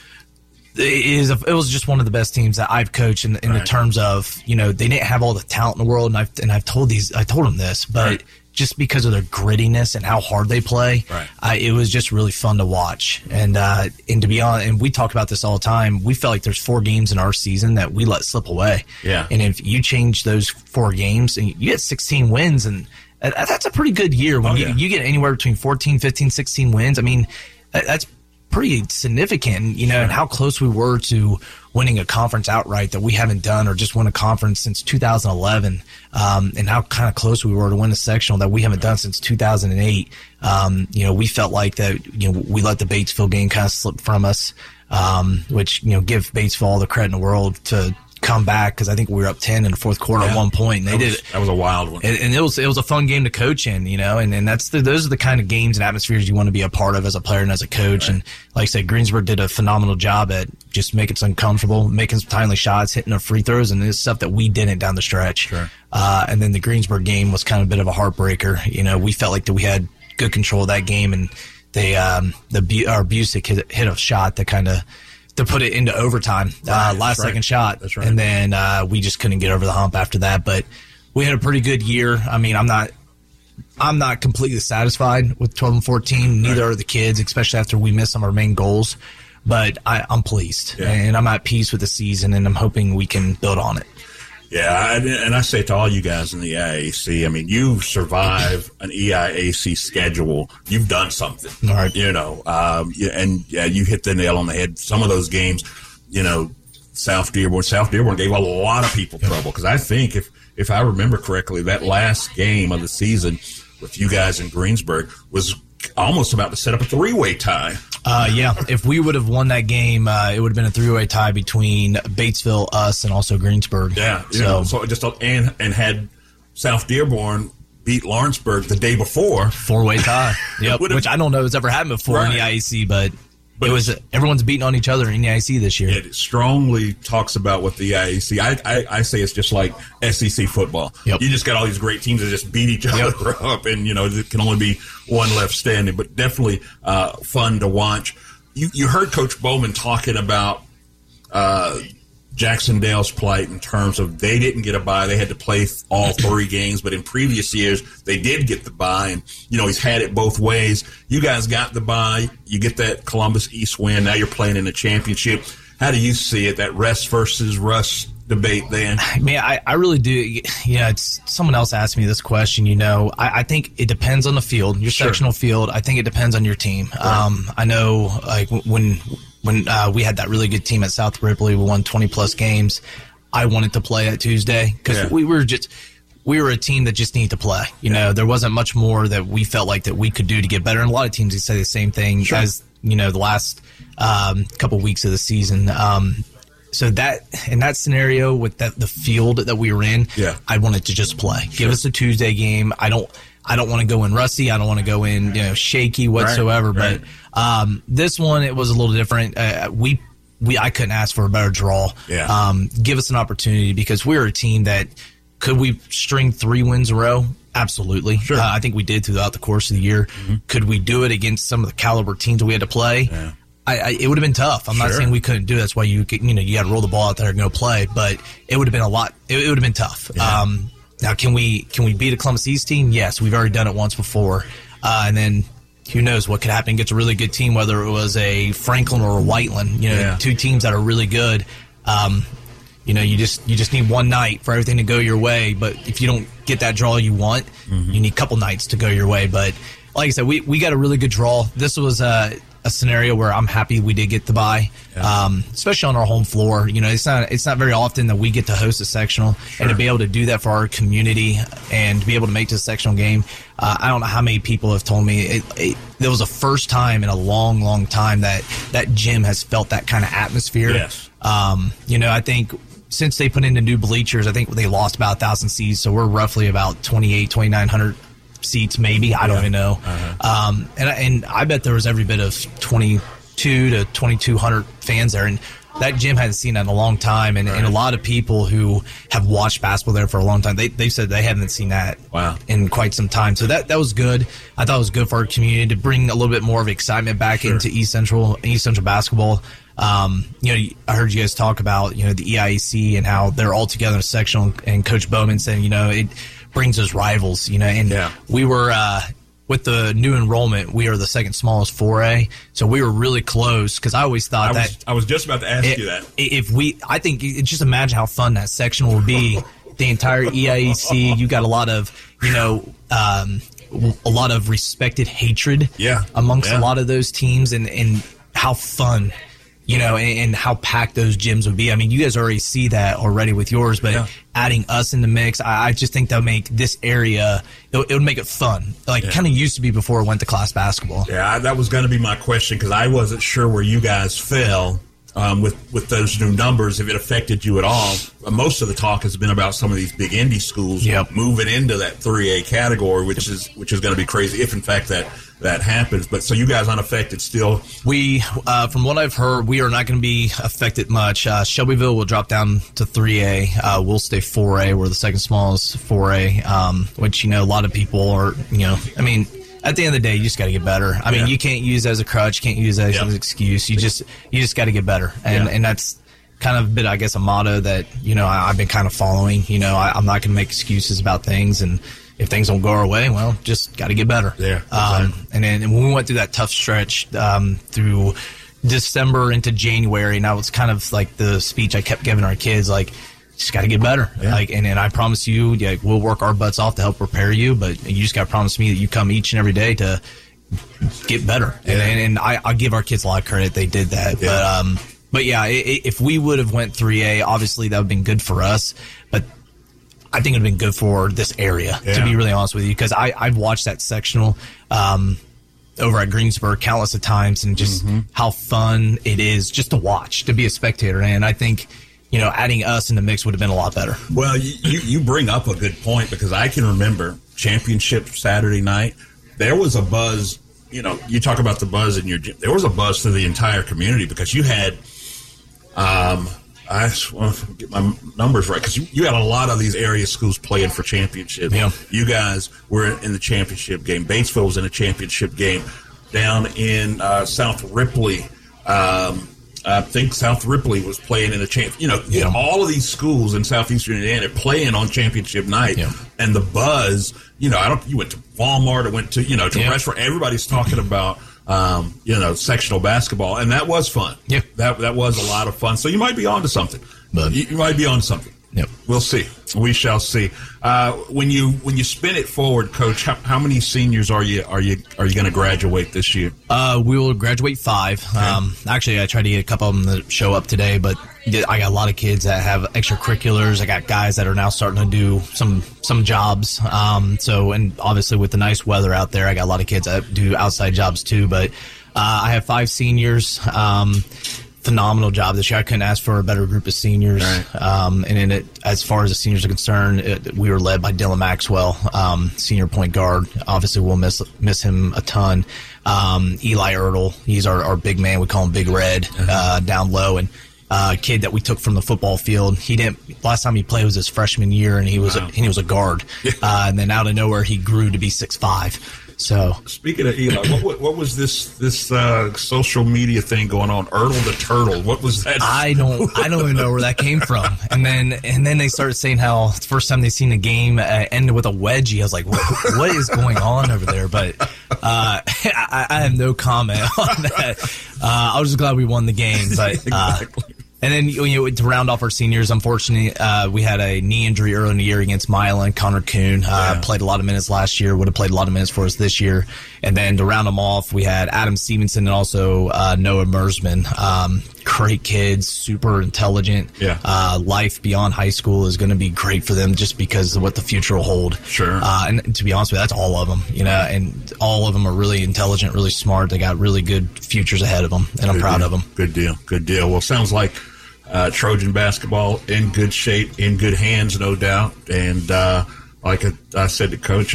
it is a, it was just one of the best teams that I've coached in, in right. the terms of, you know, they didn't have all the talent in the world, and I've and I've told these I told them this, but right. just because of their grittiness and how hard they play, right. I, it was just really fun to watch. And uh, and to be honest, and we talk about this all the time, we felt like there's four games in our season that we let slip away. Yeah. And if you change those four games and you get sixteen wins, and that's a pretty good year when oh, you, yeah. you get anywhere between fourteen, fifteen, sixteen wins. I mean, that's pretty significant, you know, sure. and how close we were to winning a conference outright that we haven't done, or just won a conference since two thousand eleven, um, and how kind of close we were to win a sectional that we haven't done since two thousand eight. Um, you know, we felt like that, you know, we let the Batesville game kind of slip from us, um, which, you know, give Batesville all the credit in the world to come back, because I think we were up ten in the fourth quarter yeah. at one point. And they that did was, that was a wild one, and, and it was it was a fun game to coach in, you know, and, and that's the, those are the kind of games and atmospheres you want to be a part of as a player and as a coach. Right. And like I said, Greensburg did a phenomenal job at just making us uncomfortable, making some timely shots, hitting our free throws, and this stuff that we didn't down the stretch. Sure. Uh, and then the Greensburg game was kind of a bit of a heartbreaker. You know, we felt like that we had good control of that game, and they um, the our Busick hit, hit a shot that kind of to put it into overtime, right, uh, last second right. shot. That's right. And then uh, we just couldn't get over the hump after that. But we had a pretty good year. I mean, I'm not I'm not completely satisfied with twelve and fourteen. Neither right. are the kids, especially after we missed some of our main goals. But I, I'm pleased, yeah. and I'm at peace with the season, and I'm hoping we can build on it. Yeah, and I say to all you guys in the E I A C, I mean, you survive an E I A C schedule. You've done something, right. you know, um, and yeah, you hit the nail on the head. Some of those games, you know, South Dearborn, South Dearborn gave a lot of people trouble, because I think if, if I remember correctly, that last game of the season with you guys in Greensburg was almost about to set up a three-way tie. Uh, yeah, if we would have won that game, uh, it would have been a three-way tie between Batesville, us, and also Greensburg. Yeah, so, know, so just and and had South Dearborn beat Lawrenceburg the day before, four-way tie. Yep, which I don't know has ever happened before right. in the I A C, but. But it was everyone's beating on each other in the I A C this year. It strongly talks about what the I A C. I, I, I say it's just like S E C football. Yep. You just got all these great teams that just beat each other yep. up, and you know there can only be one left standing. But definitely uh, fun to watch. You you heard Coach Bowman talking about uh, Jacksonville's plight in terms of they didn't get a bye. They had to play all three games, but in previous years they did get the bye, and you know he's had it both ways. You guys got the bye. You get that Columbus East win. Now you're playing in the championship. How do you see it, that rest versus rust debate then? Man, I, I really do. Yeah, it's someone else asked me this question. You know, I, I think it depends on the field, your sure. sectional field. I think it depends on your team. Right. Um, I know like when – When uh, we had that really good team at South Ripley, we won twenty plus games. I wanted to play that Tuesday because yeah. we were just we were a team that just needed to play. You yeah. know, there wasn't much more that we felt like that we could do to get better. And a lot of teams would say the same thing sure. as you know the last um, couple weeks of the season. Um, so that in that scenario with that the field that we were in, yeah. I wanted to just play. Sure. Give us a Tuesday game. I don't. I don't want to go in rusty. I don't want to go in, you know, shaky whatsoever. Right, right. But um, this one, it was a little different. Uh, we, we, I couldn't ask for a better draw. Yeah. Um, give us an opportunity because we're a team that could we string three wins in a row? Absolutely. Sure. Uh, I think we did throughout the course of the year. Mm-hmm. Could we do it against some of the caliber teams that we had to play? Yeah. I, I, it would have been tough. I'm sure. not saying we couldn't do it. That's why you, you know, you got to roll the ball out there and go play. But it would have been a lot. It, it would have been tough. Yeah. Um, Now, can we can we beat a Columbus East team? Yes, we've already done it once before. Uh, and then who knows what could happen against a really good team, whether it was a Franklin or a Whiteland. You know, yeah. two teams that are really good. Um, you know, you just you just need one night for everything to go your way. But if you don't get that draw you want, mm-hmm. you need a couple nights to go your way. But like I said, we, we got a really good draw. This was a, a scenario where I'm happy we did get the bye, yeah. um, especially on our home floor. You know, it's not it's not very often that we get to host a sectional, sure. and to be able to do that for our community and to be able to make this sectional game. Uh, I don't know how many people have told me it, it, there was the first time in a long, long time that that gym has felt that kind of atmosphere. Yes. Um, you know, I think since they put in the new bleachers, I think they lost about a thousand seats, so we're roughly about twenty-eight, twenty-nine hundred seats maybe. I don't yeah. even know. Uh-huh. Um, and, and I bet there was every bit of twenty-two to twenty-two hundred fans there. And that gym hadn't seen that in a long time, and, right. and a lot of people who have watched basketball there for a long time, they they said they haven't seen that wow. in quite some time. So that that was good. I thought it was good for our community to bring a little bit more of excitement back sure. into East Central East Central basketball. Um, you know, I heard you guys talk about you know the E I A C and how they're all together in a sectional, and Coach Bowman saying you know it brings us rivals. You know, and yeah. we were. Uh, With the new enrollment, we are the second smallest four A, so we were really close. Because I always thought I that was, I was just about to ask it, you that. If we, I think, just imagine how fun that sectional would be. The entire E I A C, you got a lot of, you know, um, a lot of respected hatred, yeah. amongst yeah. a lot of those teams, and and how fun. You know, and, and how packed those gyms would be. I mean, you guys already see that already with yours, but yeah. adding us in the mix, I, I just think that'll make this area, it, it would make it fun. Like, yeah. kind of used to be before it went to class basketball. Yeah, I, that was going to be my question, because I wasn't sure where you guys fell um, with, with those new numbers, if it affected you at all. Uh, most of the talk has been about some of these big indie schools yep. moving into that three A category, which is which is going to be crazy if, in fact, that that happens. But so you guys unaffected still? We, uh, from what I've heard, we are not going to be affected much. Uh, Shelbyville will drop down to three A. Uh, we'll stay four A. We're the second smallest four A, um, which, you know, a lot of people are, you know, I mean, at the end of the day, you just got to get better. I mean, yeah. you can't use it as a crutch, can't use it as yep. an excuse. You just, you just got to get better. And, yeah. and that's kind of a bit, I guess, a motto that, you know, I, I've been kind of following. You know, I, I'm not going to make excuses about things, and if things don't go our way, well, just got to get better. Yeah. Um, exactly. and then and when we went through that tough stretch um, through December into January, and that was kind of like the speech I kept giving our kids, like, just got to get better. Yeah. Like, and, and I promise you, yeah, we'll work our butts off to help prepare you, but you just got to promise me that you come each and every day to get better. Yeah. And, and, and I, I give our kids a lot of credit. They did that. Yeah. But, um, but yeah, it, if we would have went three A, obviously that would have been good for us. But I think it would have been good for this area, yeah. to be really honest with you, because I've watched that sectional um, over at Greensburg countless of times, and just mm-hmm. how fun it is just to watch, to be a spectator. And I think, you know, adding us in the mix would have been a lot better. Well, you, you, you bring up a good point, because I can remember championship Saturday night. There was a buzz, you know, you talk about the buzz in your gym. There was a buzz through the entire community, because you had, um, I want to get my numbers right, because you, you had a lot of these area schools playing for championship. Yeah. You guys were in the championship game. Batesville was in a championship game. Down in uh, South Ripley, um, I think South Ripley was playing in a champ. You know, Yeah. all of these schools in southeastern Indiana playing on championship night, Yeah. and the buzz. You know, I don't. You went to Walmart, or went to you know to Yeah. a restaurant. Everybody's talking about um, you know sectional basketball, and that was fun. Yeah. that that was a lot of fun. So you might be onto something. But You, you might be onto something. Yep. We'll see. We shall see. Uh, when you when you spin it forward, Coach, how, how many seniors are you are you are you going to graduate this year? Uh, we will graduate five. Okay. Um, actually, I tried to get a couple of them to show up today, but I got a lot of kids that have extracurriculars. I got guys that are now starting to do some some jobs. Um, so, and obviously with the nice weather out there, I got a lot of kids that do outside jobs too. But uh, I have five seniors. Um, phenomenal job this year. I couldn't ask for a better group of seniors. Right. Um, and in it, as far as the seniors are concerned, it, we were led by Dylan Maxwell, um, senior point guard. Obviously, we'll miss miss him a ton. Um, Eli Ertl, he's our, our big man. We call him Big Red, uh, down low. And uh, kid that we took from the football field. He didn't. Last time he played was his freshman year, and he was Wow. a, he was a guard. Uh, and then out of nowhere, he grew to be six five. So Speaking of Eli, what, what, what was this this uh, social media thing going on? Ertl the Turtle. What was that? I don't I don't even know where that came from. And then and then they started saying how the first time they seen the game uh, ended with a wedgie. I was like, what, what is going on over there? But uh, I, I have no comment on that. Uh, I was just glad we won the game. But uh, Exactly. and then you know, to round off our seniors, unfortunately, uh, we had a knee injury early in the year against Milan. Connor Kuhn uh, Yeah. played a lot of minutes last year, would have played a lot of minutes for us this year. And then to round them off, we had Adam Stevenson and also uh, Noah Mersman. Um, great kids, super intelligent. Yeah. Uh, life beyond high school is going to be great for them just because of what the future will hold. Sure. Uh, and to be honest with you, that's all of them, you know, and all of them are really intelligent, really smart. They got really good futures ahead of them, and I'm Good proud deal. of them. Good deal. Good deal. Well, sounds like uh, Trojan basketball in good shape, in good hands, no doubt. And uh, like I, I said to Coach, I mean,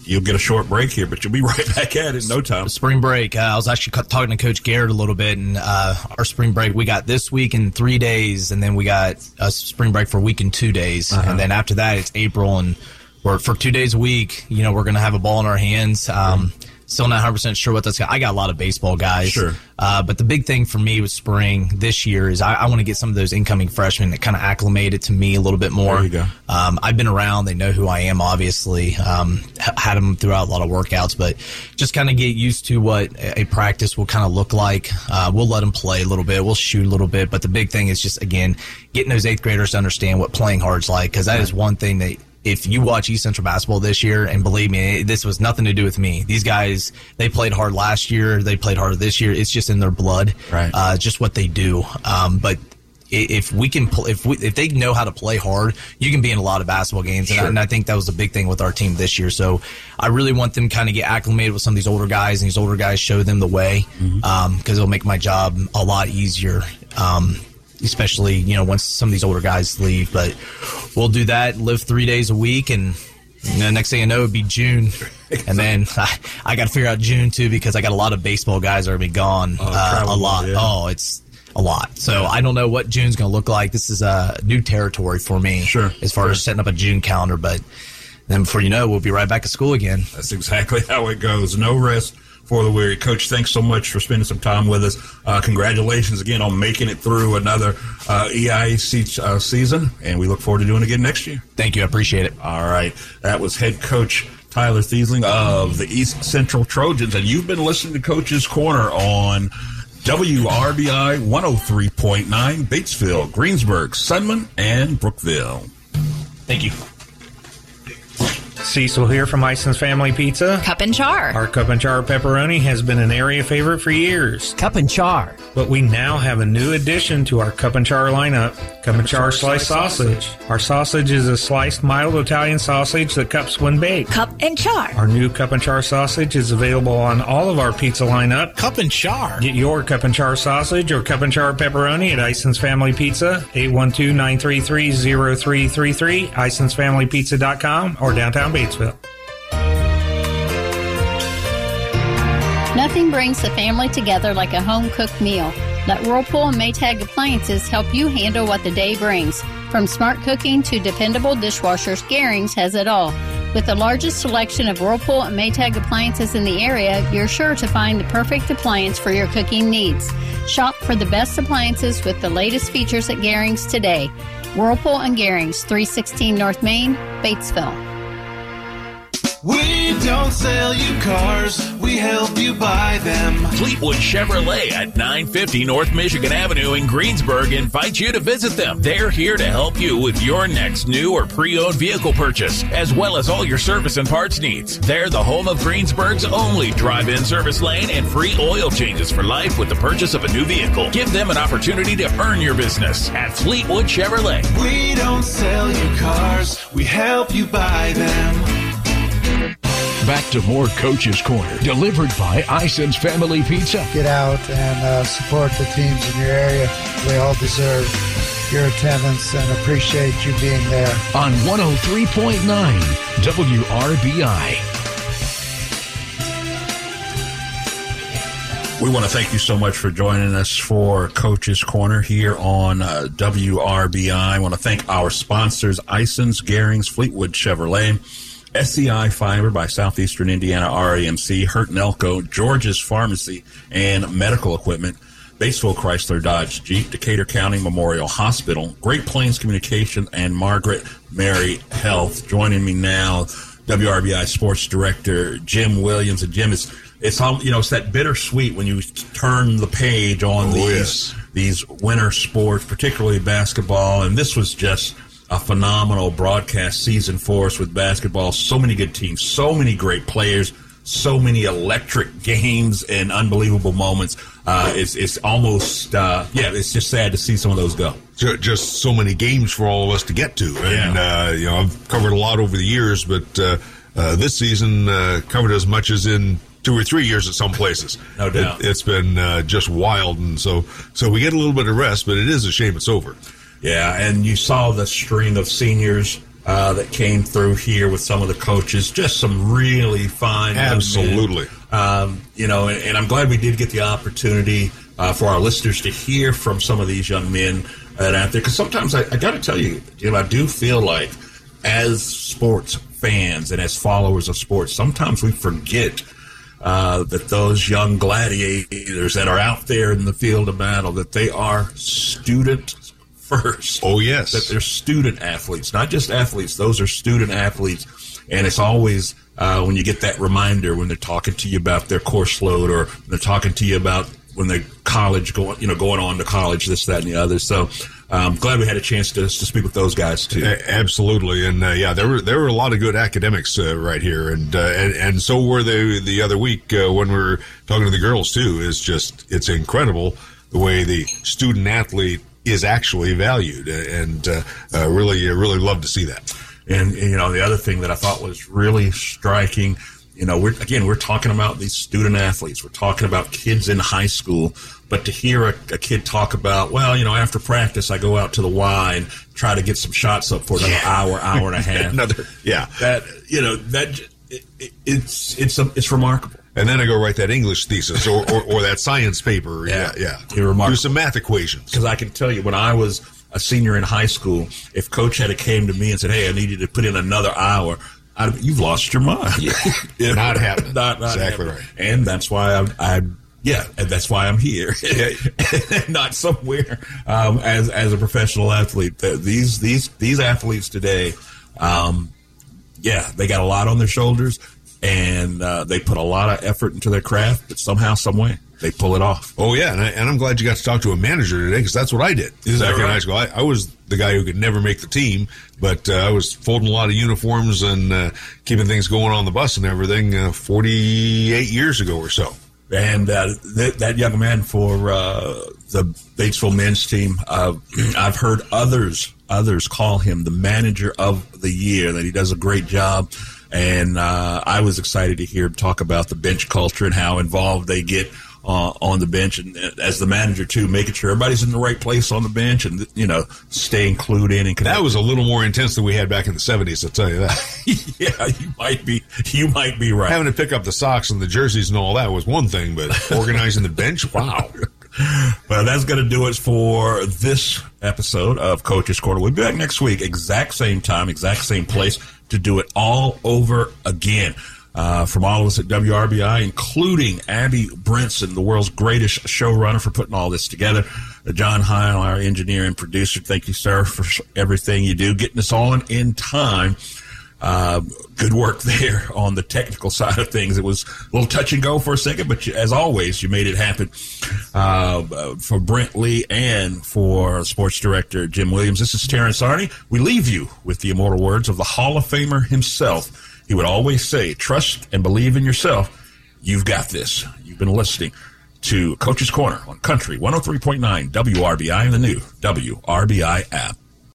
you'll get a short break here, but you'll be right back at it in no time. Spring break. Uh, I was actually talking to Coach Garrett a little bit, and uh, our spring break, we got this week in three days, and then we got a spring break for a week and two days. Uh-huh. And then after that, it's April, and we're for two days a week, you know, we're going to have a ball in our hands. Um, mm-hmm. Still not one hundred percent sure what that's got. I got a lot of baseball guys. Sure. Uh, but the big thing for me with spring this year is I, I want to get some of those incoming freshmen that kind of acclimated to me a little bit more. There you go. Um, I've been around. They know who I am, obviously. Um, had them throughout a lot of workouts, but just kind of get used to what a practice will kind of look like. Uh, we'll let them play a little bit. We'll shoot a little bit. But the big thing is just, again, getting those eighth graders to understand what playing hard's like, because that is one thing that – if you watch East Central basketball this year, and believe me, this was nothing to do with me. These guys, they played hard last year. They played harder this year. It's just in their blood. Right. Uh, just what they do. Um, but if we can, pl- if we, if they know how to play hard, you can be in a lot of basketball games. And, sure. I, and I think that was the big thing with our team this year. So I really want them kind of get acclimated with some of these older guys, and these older guys show them the way, because mm-hmm. um, it'll make my job a lot easier. Um, especially, you know, once some of these older guys leave. But we'll do that, live three days a week, and you know, next thing you know, it'll be June. And then I, I got to figure out June, too, because I got a lot of baseball guys that are going to be gone oh, uh, a lot. Yeah. Oh, it's a lot. So yeah. I don't know what June's going to look like. This is a new territory for me sure. as far sure. as setting up a June calendar. But then before you know, we'll be right back at school again. That's exactly how it goes. No rest for the weary. Coach, thanks so much for spending some time with us. Uh, congratulations again on making it through another uh, E I A C uh, season, and we look forward to doing it again next year. Thank you. I appreciate it. All right. That was head coach Tyler Thiesling of the East Central Trojans, and you've been listening to Coach's Corner on W R B I one oh three point nine, Batesville, Greensburg, Sunman, and Brookville. Thank you. Cecil here from Ison's Family Pizza. Cup and Char. Our Cup and Char pepperoni has been an area favorite for years. Cup and Char. But we now have a new addition to our Cup and Char lineup, Cup and Char sliced sausage. Our sausage is a sliced mild Italian sausage that cups when baked. Cup and Char. Our new Cup and Char sausage is available on all of our pizza lineup. Cup and Char. Get your Cup and Char sausage or Cup and Char pepperoni at Ison's Family Pizza, eight one two, nine three three, zero three three three, isons family pizza dot com, or downtown Batesville. Nothing brings the family together like a home-cooked meal. Let Whirlpool and Maytag Appliances help you handle what the day brings. From smart cooking to dependable dishwashers, Garings has it all. With the largest selection of Whirlpool and Maytag appliances in the area, you're sure to find the perfect appliance for your cooking needs. Shop for the best appliances with the latest features at Garings today. Whirlpool and Garings, three sixteen North Main, Batesville. We don't sell you cars, we help you buy them. Fleetwood Chevrolet at nine fifty North Michigan Avenue in Greensburg invites you to visit them. They're here to help you with your next new or pre-owned vehicle purchase, as well as all your service and parts needs. They're the home of Greensburg's only drive-in service lane and free oil changes for life with the purchase of a new vehicle. Give them an opportunity to earn your business at Fleetwood Chevrolet. We don't sell you cars, we help you buy them. Back to more Coach's Corner, delivered by Ison's Family Pizza. Get out and uh, support the teams in your area. They all deserve your attendance and appreciate you being there. On one oh three point nine W R B I. We want to thank you so much for joining us for Coach's Corner here on uh, W R B I. I want to thank our sponsors, Ison's, Garings, Fleetwood Chevrolet, S E I Fiber by Southeastern Indiana R A M C, Hurt and Elko, George's Pharmacy and Medical Equipment, Batesville Chrysler Dodge Jeep, Decatur County Memorial Hospital, Great Plains Communications, and Margaret Mary Health. Joining me now, W R B I Sports Director Jim Williams. And Jim, it's it's all you know. It's that bittersweet when you turn the page on oh, these yes. these winter sports, particularly basketball. And this was just a phenomenal broadcast season for us with basketball. So many good teams, so many great players, so many electric games and unbelievable moments. Uh, it's it's almost uh, yeah, it's just sad to see some of those go. Just so many games for all of us to get to, and yeah. uh, you know, I've covered a lot over the years, but uh, uh, this season uh, covered as much as in two or three years at some places. No doubt, it, it's been uh, just wild, and so so we get a little bit of rest, but it is a shame it's over. Yeah, and you saw the string of seniors uh, that came through here with some of the coaches. Just some really fine, absolutely. Um, you know, and, and I'm glad we did get the opportunity uh, for our listeners to hear from some of these young men that out there. Because sometimes I, I got to tell you, you know, I do feel like as sports fans and as followers of sports, sometimes we forget uh, that those young gladiators that are out there in the field of battle, that they are student first. Oh, yes. That they're student athletes, not just athletes. Those are student athletes. And it's always uh, when you get that reminder when they're talking to you about their course load, or they're talking to you about when they're college going, you know, going on to college, this, that, and the other. So I'm um, glad we had a chance to, to speak with those guys too. A- absolutely, and uh, yeah, there were there were a lot of good academics uh, right here, and, uh, and and so were they the other week uh, when we were talking to the girls too. It's just it's incredible the way the student athlete is actually valued, and uh, uh, really uh, really love to see that. And, you know, the other thing that I thought was really striking, you know, we're again we're talking about these student athletes, we're talking about kids in high school, but to hear a, a kid talk about, well, you know, after practice I go out to the Y and try to get some shots up for another yeah. hour, hour and a half. another, yeah, that you know that it, it, it's it's a, it's remarkable. And then I go write that English thesis or, or, or that science paper. Yeah, yeah. yeah. Remarkable. Do some math equations. Because I can tell you, when I was a senior in high school, if Coach had came to me and said, "Hey, I need you to put in another hour," I'd, you've lost your mind. Yeah. you know? Not happening. Not, not exactly happening. right. And that's why I, I yeah, and that's why I'm here, not somewhere um, as as a professional athlete. These these these athletes today, um, yeah, they got a lot on their shoulders. And uh, they put a lot of effort into their craft, but somehow, some way, they pull it off. Oh, yeah, and, I, and I'm glad you got to talk to a manager today, because that's what I did. Is that back right? in high school. I, I was the guy who could never make the team, but uh, I was folding a lot of uniforms and uh, keeping things going on the bus and everything uh, forty-eight years ago or so. And uh, th- that young man for uh, the Batesville men's team, uh, I've heard others others call him the manager of the year, that he does a great job. And uh, I was excited to hear him talk about the bench culture and how involved they get uh, on the bench. And uh, as the manager, too, making sure everybody's in the right place on the bench and, you know, staying clued in. And connected. That was a little more intense than we had back in the seventies, I'll tell you that. Yeah, you might be you might be right. Having to pick up the socks and the jerseys and all that was one thing, but organizing the bench, wow. Well, that's going to do it for this episode of Coach's Corner. We'll be back next week, exact same time, exact same place, to do it all over again. Uh, from all of us at W R B I, including Abby Brinson, the world's greatest showrunner, for putting all this together. Uh, John Heil, our engineer and producer, thank you, sir, for everything you do, getting us on in time. Uh, good work there on the technical side of things. It was a little touch and go for a second, but you, as always, you made it happen. Uh, for Brent Lee and for sports director Jim Williams, this is Terrence Arney. We leave you with the immortal words of the Hall of Famer himself. He would always say, trust and believe in yourself. You've got this. You've been listening to Coach's Corner on Country one oh three point nine W R B I and the new W R B I app.